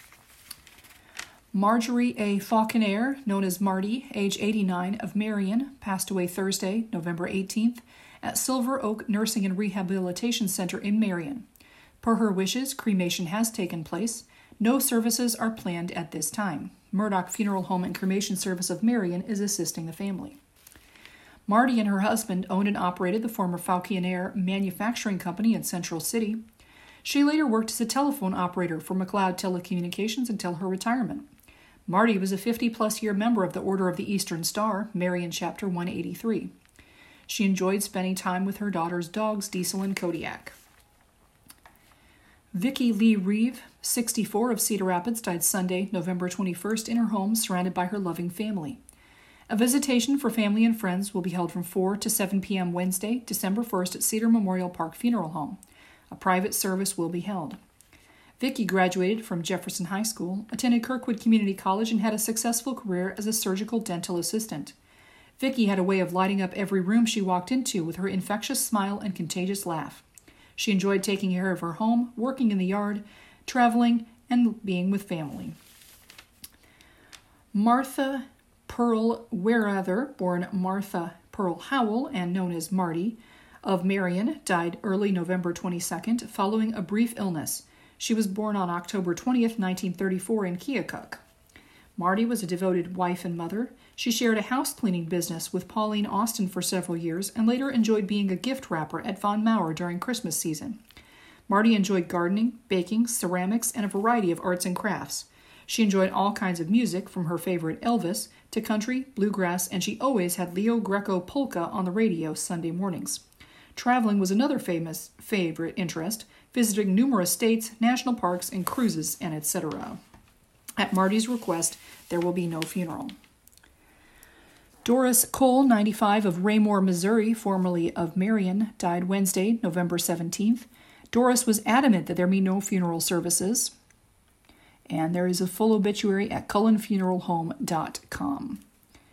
Marjorie A. Falconer, known as Marty, age 89, of Marion, passed away Thursday, November 18th, at Silver Oak Nursing and Rehabilitation Center in Marion. Per her wishes, cremation has taken place. No services are planned at this time. Murdoch Funeral Home and Cremation Service of Marion is assisting the family. Marty and her husband owned and operated the former Falconer Manufacturing Company in Central City. She later worked as a telephone operator for McLeod Telecommunications until her retirement. Marty was a 50-plus year member of the Order of the Eastern Star, Marion Chapter 183. She enjoyed spending time with her daughter's dogs, Diesel and Kodiak. Vicki Lee Reeve, 64, of Cedar Rapids, died Sunday, November 21st, in her home, surrounded by her loving family. A visitation for family and friends will be held from 4 to 7 p.m. Wednesday, December 1st, at Cedar Memorial Park Funeral Home. A private service will be held. Vicki graduated from Jefferson High School, attended Kirkwood Community College, and had a successful career as a surgical dental assistant. Vicki had a way of lighting up every room she walked into with her infectious smile and contagious laugh. She enjoyed taking care of her home, working in the yard, traveling, and being with family. Martha Pearl Werather, born Martha Pearl Howell and known as Marty, of Marion, died early November 22nd following a brief illness. She was born on October 20th, 1934 in Keokuk. Marty was a devoted wife and mother. She shared a house cleaning business with Pauline Austin for several years and later enjoyed being a gift wrapper at Von Mauer during Christmas season. Marty enjoyed gardening, baking, ceramics, and a variety of arts and crafts. She enjoyed all kinds of music, from her favorite Elvis to country, bluegrass, and she always had Leo Greco polka on the radio Sunday mornings. Traveling was another favorite interest, visiting numerous states, national parks, and cruises, and etc. At Marty's request, there will be no funeral. Doris Cole, 95, of Raymore, Missouri, formerly of Marion, died Wednesday, November 17th. Doris was adamant that there be no funeral services, and there is a full obituary at cullenfuneralhome.com.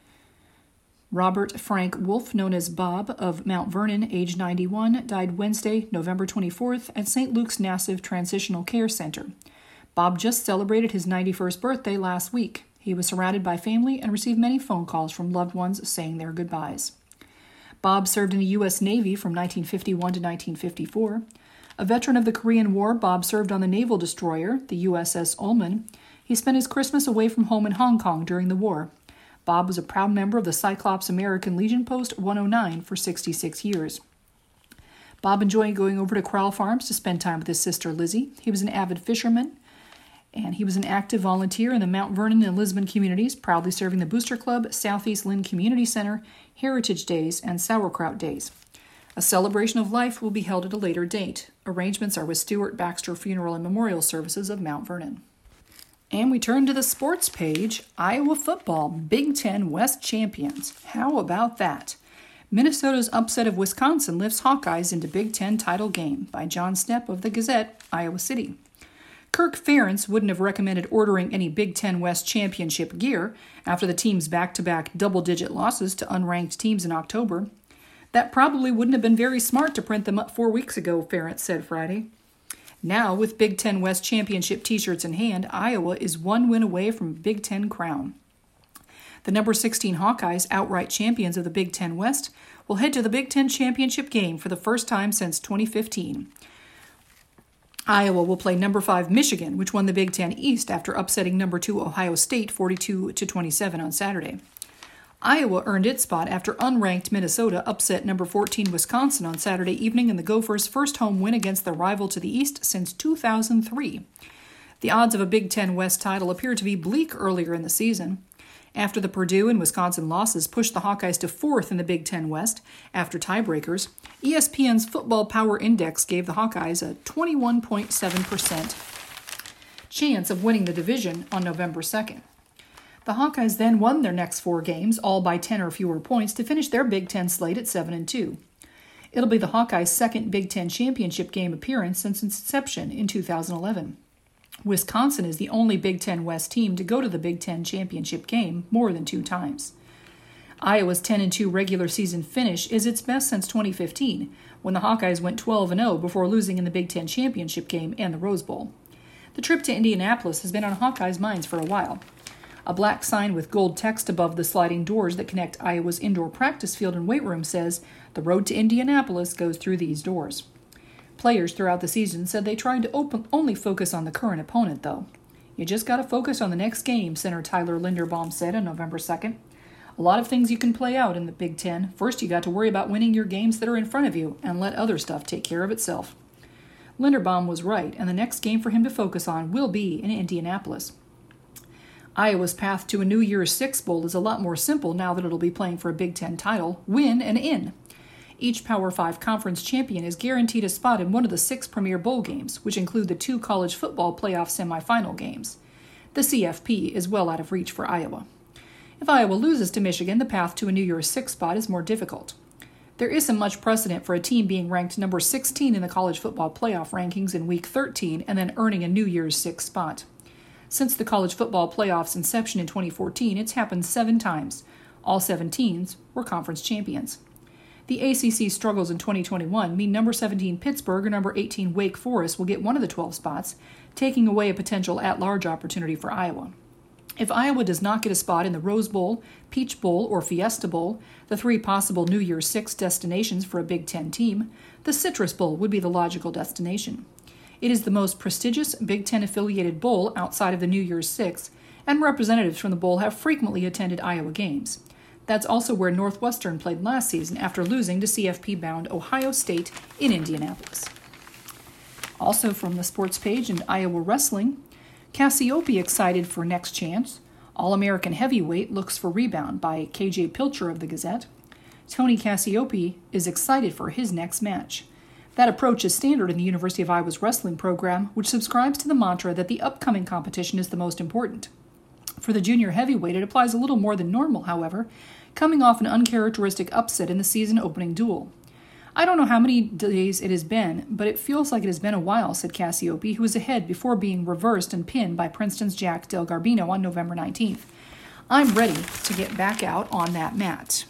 Robert Frank Wolfe, known as Bob, of Mount Vernon, age 91, died Wednesday, November 24th, at St. Luke's Nassau Transitional Care Center. Bob just celebrated his 91st birthday last week. He was surrounded by family and received many phone calls from loved ones saying their goodbyes. Bob served in the U.S. Navy from 1951 to 1954. A veteran of the Korean War, Bob served on the naval destroyer, the USS Ullman. He spent his Christmas away from home in Hong Kong during the war. Bob was a proud member of the Cyclops American Legion Post 109 for 66 years. Bob enjoyed going over to Crowell Farms to spend time with his sister Lizzie. He was an avid fisherman, and he was an active volunteer in the Mount Vernon and Lisbon communities, proudly serving the Booster Club, Southeast Lynn Community Center, Heritage Days, and Sauerkraut Days. A celebration of life will be held at a later date. Arrangements are with Stuart Baxter Funeral and Memorial Services of Mount Vernon. And we turn to the sports page. Iowa football, Big Ten West champions. How about that? Minnesota's upset of Wisconsin lifts Hawkeyes into Big Ten title game, by John Stepp of the Gazette, Iowa City. Kirk Ferentz wouldn't have recommended ordering any Big Ten West championship gear after the team's back-to-back double-digit losses to unranked teams in October. That probably wouldn't have been very smart to print them up 4 weeks ago, Ferentz said Friday. Now, with Big Ten West championship t-shirts in hand, Iowa is one win away from a Big Ten crown. The number 16 Hawkeyes, outright champions of the Big Ten West, will head to the Big Ten championship game for the first time since 2015. Iowa will play number 5 Michigan, which won the Big Ten East after upsetting number 2 Ohio State 42-27 on Saturday. Iowa earned its spot after unranked Minnesota upset number 14 Wisconsin on Saturday evening in the Gophers' first home win against their rival to the East since 2003. The odds of a Big Ten West title appeared to be bleak earlier in the season. After the Purdue and Wisconsin losses pushed the Hawkeyes to 4th in the Big Ten West after tiebreakers, ESPN's Football Power Index gave the Hawkeyes a 21.7% chance of winning the division on November 2nd. The Hawkeyes then won their next 4 games, all by 10 or fewer points, to finish their Big Ten slate at 7-2. It'll be the Hawkeyes' second Big Ten championship game appearance since its inception in 2011. Wisconsin is the only Big Ten West team to go to the Big Ten championship game more than 2 times. Iowa's 10-2 regular season finish is its best since 2015, when the Hawkeyes went 12-0 before losing in the Big Ten championship game and the Rose Bowl. The trip to Indianapolis has been on Hawkeyes' minds for a while. A black sign with gold text above the sliding doors that connect Iowa's indoor practice field and weight room says, "The road to Indianapolis goes through these doors." Players throughout the season said they tried to only focus on the current opponent, though. "You just got to focus on the next game," Center Tyler Linderbaum said on November 2nd. "A lot of things you can play out in the Big Ten. First, you got to worry about winning your games that are in front of you and let other stuff take care of itself." Linderbaum was right, and the next game for him to focus on will be in Indianapolis. Iowa's path to a New Year's Six Bowl is a lot more simple now that it'll be playing for a Big Ten title, win and in. Each Power 5 conference champion is guaranteed a spot in one of the 6 premier bowl games, which include the 2 college football playoff semifinal games. The CFP is well out of reach for Iowa. If Iowa loses to Michigan, the path to a New Year's Six spot is more difficult. There isn't much precedent for a team being ranked number 16 in the college football playoff rankings in Week 13 and then earning a New Year's Six spot. Since the college football playoffs' inception in 2014, it's happened 7 times. All 7 teams were conference champions. The ACC struggles in 2021 mean number 17 Pittsburgh or number 18 Wake Forest will get one of the 12 spots, taking away a potential at-large opportunity for Iowa. If Iowa does not get a spot in the Rose Bowl, Peach Bowl, or Fiesta Bowl, the 3 possible New Year's Six destinations for a Big Ten team, the Citrus Bowl would be the logical destination. It is the most prestigious Big Ten-affiliated bowl outside of the New Year's Six, and representatives from the bowl have frequently attended Iowa games. That's also where Northwestern played last season after losing to CFP-bound Ohio State in Indianapolis. Also from the sports page in Iowa wrestling, Cassiope excited for next chance. All-American heavyweight looks for rebound by KJ Pilcher of the Gazette. Tony Cassiope is excited for his next match. That approach is standard in the University of Iowa's wrestling program, which subscribes to the mantra that the upcoming competition is the most important. For the junior heavyweight, it applies a little more than normal, however, coming off an uncharacteristic upset in the season-opening duel. I don't know how many days it has been, but it feels like it has been a while, said Cassiope, who was ahead before being reversed and pinned by Princeton's Jack Del Garbino on November 19th. I'm ready to get back out on that mat.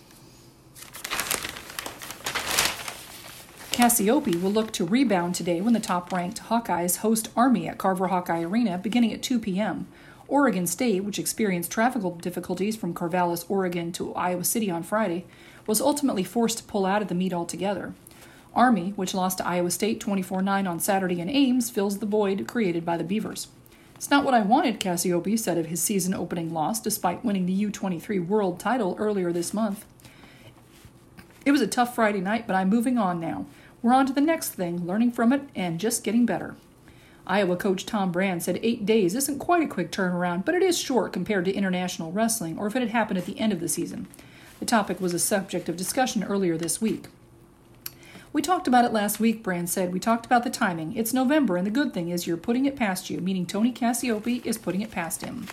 Cassiope will look to rebound today when the top-ranked Hawkeyes host Army at Carver Hawkeye Arena beginning at 2 p.m. Oregon State, which experienced traffic difficulties from Corvallis, Oregon to Iowa City on Friday, was ultimately forced to pull out of the meet altogether. Army, which lost to Iowa State 24-9 on Saturday in Ames, fills the void created by the Beavers. It's not what I wanted, Cassiope said of his season-opening loss, despite winning the U23 world title earlier this month. It was a tough Friday night, but I'm moving on now. We're on to the next thing, learning from it, and just getting better. Iowa coach Tom Brand said 8 days isn't quite a quick turnaround, but it is short compared to international wrestling, or if it had happened at the end of the season. The topic was a subject of discussion earlier this week. We talked about it last week, Brand said. We talked about the timing. It's November, and the good thing is you're putting it past you, meaning Tony Cassiope is putting it past him.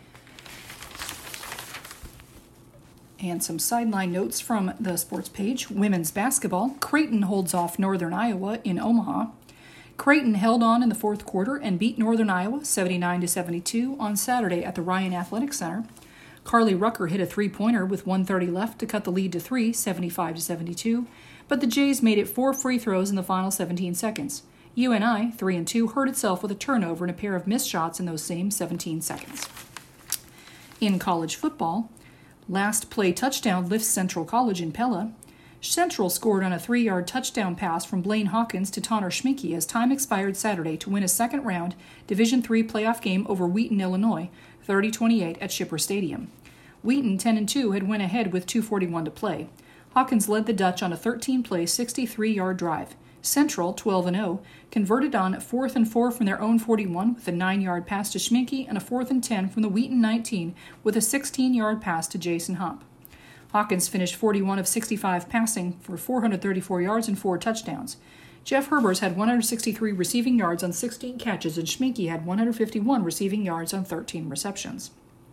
And some sideline notes from the sports page. Women's basketball. Creighton holds off Northern Iowa in Omaha. Creighton held on in the fourth quarter and beat Northern Iowa 79-72 on Saturday at the Ryan Athletic Center. Carly Rucker hit a three-pointer with 1:30 left to cut the lead to 3, 75-72, but the Jays made it 4 free throws in the final 17 seconds. UNI, 3-2, hurt itself with a turnover and a pair of missed shots in those same 17 seconds. In college football, last play touchdown lifts Central College in Pella. Central scored on a 3-yard touchdown pass from Blaine Hawkins to Tanner Schminke as time expired Saturday to win a second-round Division III playoff game over Wheaton, Illinois, 30-28 at Shipper Stadium. Wheaton, 10-2, had went ahead with 2:41 to play. Hawkins led the Dutch on a 13-play, 63-yard drive. Central, 12-0, converted on 4th and 4 from their own 41 with a 9-yard pass to Schminke and a 4th and 10 from the Wheaton 19 with a 16-yard pass to Jason Hopp. Hawkins finished 41 of 65 passing for 434 yards and 4 touchdowns. Jeff Herbers had 163 receiving yards on 16 catches, and Schminke had 151 receiving yards on 13 receptions.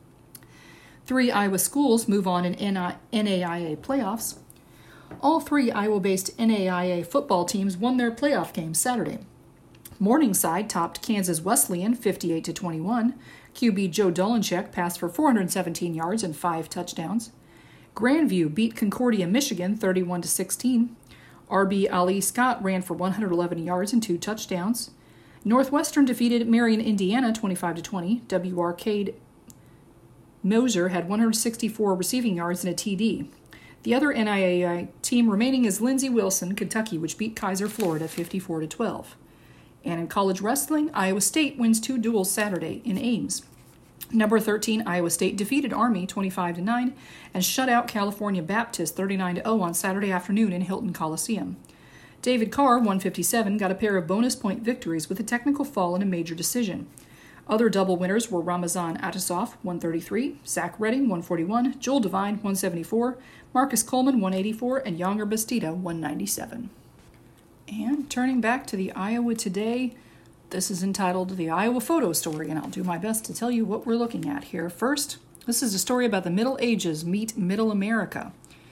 3 Iowa schools move on in NAIA playoffs. All 3 Iowa-based NAIA football teams won their playoff games Saturday. Morningside topped Kansas Wesleyan 58-21. QB Joe Dolenchek passed for 417 yards and 5 touchdowns. Grandview beat Concordia, Michigan 31-16. RB Ali Scott ran for 111 yards and 2 touchdowns. Northwestern defeated Marion, Indiana 25-20. W. Arcade Moser had 164 receiving yards and a TD. The other NAIA team remaining is Lindsey Wilson, Kentucky, which beat Kaiser, Florida 54-12. And in college wrestling, Iowa State wins 2 duels Saturday in Ames. Number 13, Iowa State defeated Army 25-9 and shut out California Baptist 39-0 on Saturday afternoon in Hilton Coliseum. David Carr, 157, got a pair of bonus point victories with a technical fall in a major decision. Other double winners were Ramazan Atasov, 133, Zach Redding, 141, Joel Devine, 174, Marcus Coleman, 184, and Yonger Bastida, 197. And turning back to the Iowa Today, this is entitled The Iowa Photo Story, and I'll do my best to tell you what we're looking at here. First, this is a story about the Middle Ages meet Middle America.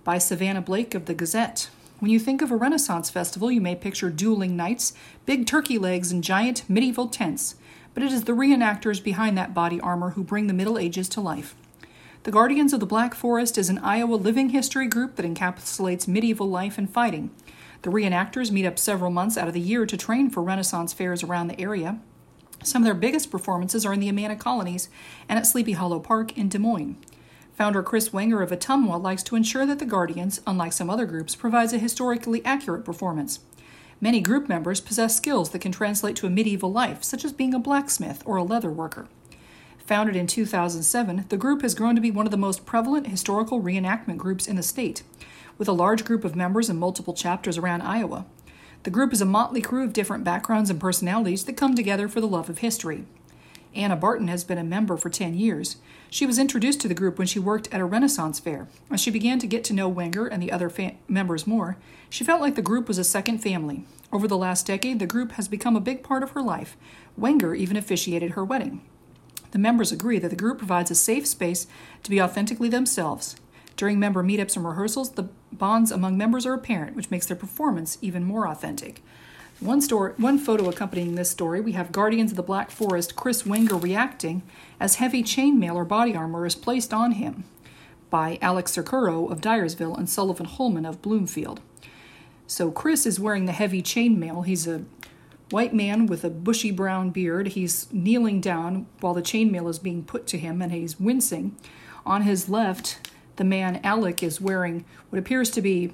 by Savannah Blake of the Gazette. When you think of a Renaissance festival, you may picture dueling knights, big turkey legs, and giant medieval tents, but it is the reenactors behind that body armor who bring the Middle Ages to life. The Guardians of the Black Forest is an Iowa living history group that encapsulates medieval life and fighting. The reenactors meet up several months out of the year to train for Renaissance fairs around the area. Some of their biggest performances are in the Amana Colonies and at Sleepy Hollow Park in Des Moines. Founder Chris Wenger of Ottumwa likes to ensure that the Guardians, unlike some other groups, provides a historically accurate performance. Many group members possess skills that can translate to a medieval life, such as being a blacksmith or a leather worker. Founded in 2007, the group has grown to be one of the most prevalent historical reenactment groups in the state, with a large group of members in multiple chapters around Iowa. The group is a motley crew of different backgrounds and personalities that come together for the love of history. Anna Barton has been a member for 10 years. She was introduced to the group when she worked at a Renaissance fair. As she began to get to know Wenger and the other members more, she felt like the group was a second family. Over the last decade, the group has become a big part of her life. Wenger even officiated her wedding. The members agree that the group provides a safe space to be authentically themselves. During member meetups and rehearsals, the bonds among members are apparent, which makes their performance even more authentic. One photo accompanying this story, we have Guardians of the Black Forest Chris Wenger reacting as heavy chainmail or body armor is placed on him by Alex Circuro of Dyersville and Sullivan Holman of Bloomfield. So Chris is wearing the heavy chainmail. He's a white man with a bushy brown beard. He's kneeling down while the chainmail is being put to him, and he's wincing. On his left, the man Alec is wearing what appears to be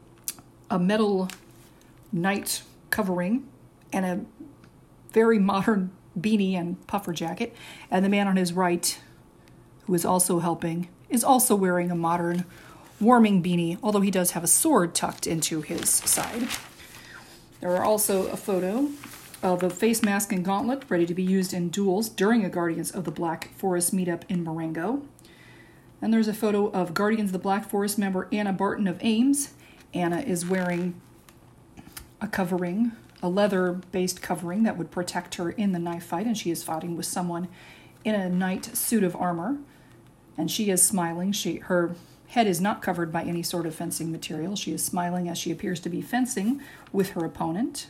a metal knight covering and a very modern beanie and puffer jacket. And the man on his right, who is also helping, is also wearing a modern warming beanie, although he does have a sword tucked into his side. There are also a photo of a face mask and gauntlet ready to be used in duels during a Guardians of the Black Forest meetup in Marengo. And there's a photo of Guardians of the Black Forest member Anna Barton of Ames. Anna is wearing a covering, a leather-based covering that would protect her in the knife fight, and she is fighting with someone in a knight suit of armor, and she is smiling. Her head is not covered by any sort of fencing material. She is smiling as she appears to be fencing with her opponent.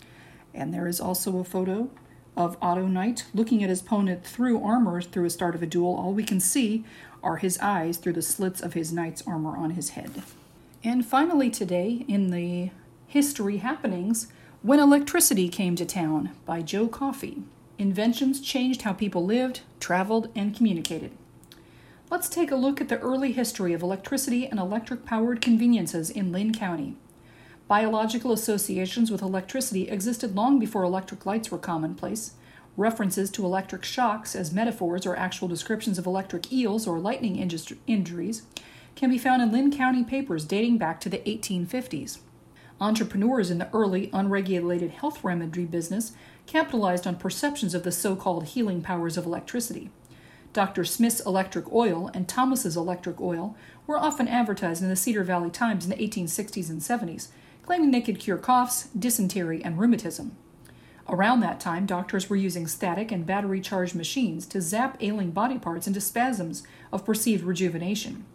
And there is also a photo of Otto Knight looking at his opponent through armor through a start of a duel. All we can see are his eyes through the slits of his knight's armor on his head. And finally today, in the History Happenings, When Electricity Came to Town by Joe Coffey. Inventions changed how people lived, traveled, and communicated. Let's take a look at the early history of electricity and electric-powered conveniences in Linn County. Biological associations with electricity existed long before electric lights were commonplace. References to electric shocks as metaphors or actual descriptions of electric eels or lightning injuries can be found in Linn County papers dating back to the 1850s. Entrepreneurs in the early, unregulated health remedy business capitalized on perceptions of the so-called healing powers of electricity. Dr. Smith's Electric Oil and Thomas's Electric Oil were often advertised in the Cedar Valley Times in the 1860s and 70s, claiming they could cure coughs, dysentery, and rheumatism. Around that time, doctors were using static and battery-charged machines to zap ailing body parts into spasms of perceived rejuvenation.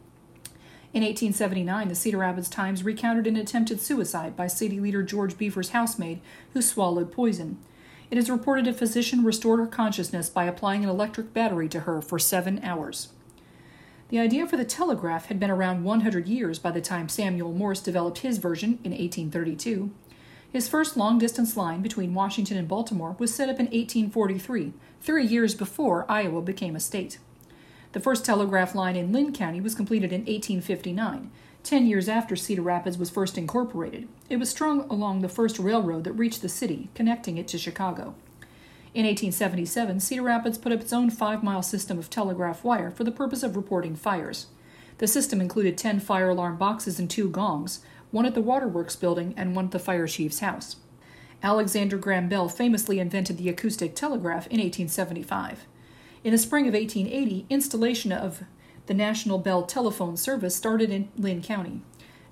In 1879, the Cedar Rapids Times recounted an attempted suicide by city leader George Beaver's housemaid who swallowed poison. It is reported a physician restored her consciousness by applying an electric battery to her for 7 hours. The idea for the telegraph had been around 100 years by the time Samuel Morse developed his version in 1832. His first long-distance line between Washington and Baltimore was set up in 1843, 3 years before Iowa became a state. The first telegraph line in Linn County was completed in 1859, 10 years after Cedar Rapids was first incorporated. It was strung along the first railroad that reached the city, connecting it to Chicago. In 1877, Cedar Rapids put up its own 5-mile system of telegraph wire for the purpose of reporting fires. The system included 10 fire alarm boxes and 2 gongs, one at the Waterworks building and one at the fire chief's house. Alexander Graham Bell famously invented the acoustic telegraph in 1875. In the spring of 1880, installation of the National Bell telephone service started in Linn County.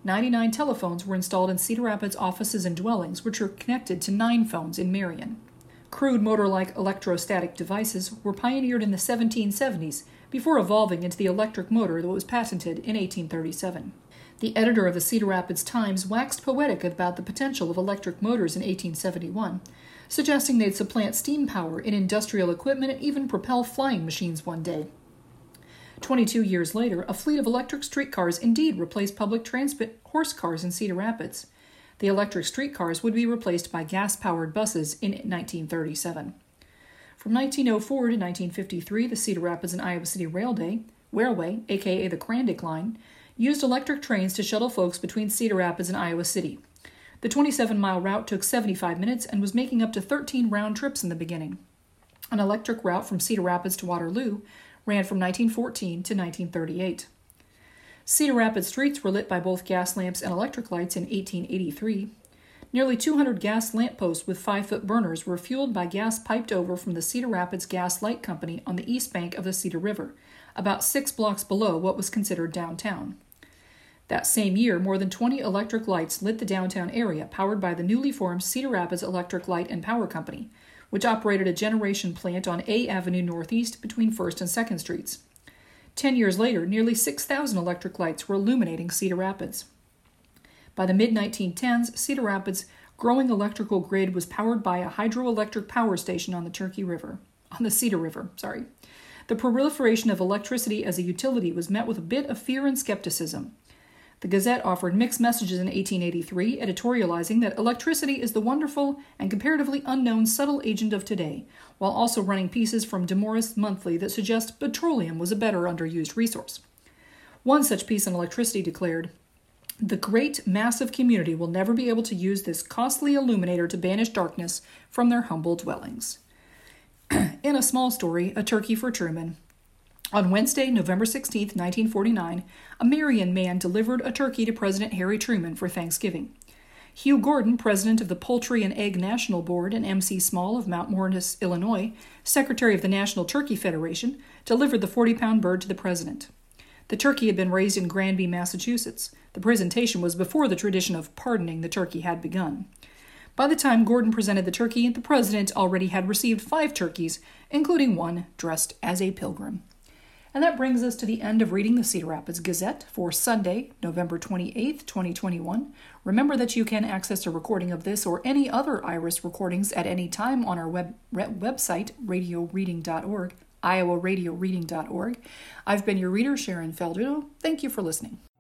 99 telephones were installed in Cedar Rapids offices and dwellings, which were connected to 9 phones in Marion. Crude motor-like electrostatic devices were pioneered in the 1770s before evolving into the electric motor that was patented in 1837. The editor of the Cedar Rapids Times waxed poetic about the potential of electric motors in 1871, suggesting they'd supplant steam power in industrial equipment and even propel flying machines one day. 22 years later, a fleet of electric streetcars indeed replaced public transit horse cars in Cedar Rapids. The electric streetcars would be replaced by gas-powered buses in 1937. From 1904 to 1953, the Cedar Rapids and Iowa City Railway, aka the Krandic Line, used electric trains to shuttle folks between Cedar Rapids and Iowa City. The 27-mile route took 75 minutes and was making up to 13 round trips in the beginning. An electric route from Cedar Rapids to Waterloo ran from 1914 to 1938. Cedar Rapids streets were lit by both gas lamps and electric lights in 1883. Nearly 200 gas lampposts with 5-foot burners were fueled by gas piped over from the Cedar Rapids Gas Light Company on the east bank of the Cedar River, about 6 blocks below what was considered downtown. That same year, more than 20 electric lights lit the downtown area, powered by the newly formed Cedar Rapids Electric Light and Power Company, which operated a generation plant on A Avenue Northeast between 1st and 2nd Streets. 10 years later, nearly 6,000 electric lights were illuminating Cedar Rapids. By the mid-1910s, Cedar Rapids' growing electrical grid was powered by a hydroelectric power station on the Cedar River. The proliferation of electricity as a utility was met with a bit of fear and skepticism. The Gazette offered mixed messages in 1883, editorializing that electricity is the wonderful and comparatively unknown subtle agent of today, while also running pieces from Demorest Monthly that suggest petroleum was a better underused resource. One such piece on electricity declared, "The great, massive community will never be able to use this costly illuminator to banish darkness from their humble dwellings." In a small story, A Turkey for Truman. On Wednesday, November 16, 1949, a Marion man delivered a turkey to President Harry Truman for Thanksgiving. Hugh Gordon, president of the Poultry and Egg National Board, and M.C. Small of Mount Morris, Illinois, secretary of the National Turkey Federation, delivered the 40-pound bird to the president. The turkey had been raised in Granby, Massachusetts. The presentation was before the tradition of pardoning the turkey had begun. By the time Gordon presented the turkey, the president already had received 5 turkeys, including one dressed as a pilgrim. And that brings us to the end of reading the Cedar Rapids Gazette for Sunday, November 28th, 2021. Remember that you can access a recording of this or any other IRIS recordings at any time on our website, radioreading.org, iowaradioreading.org. I've been your reader, Sharon Feldudo. Thank you for listening.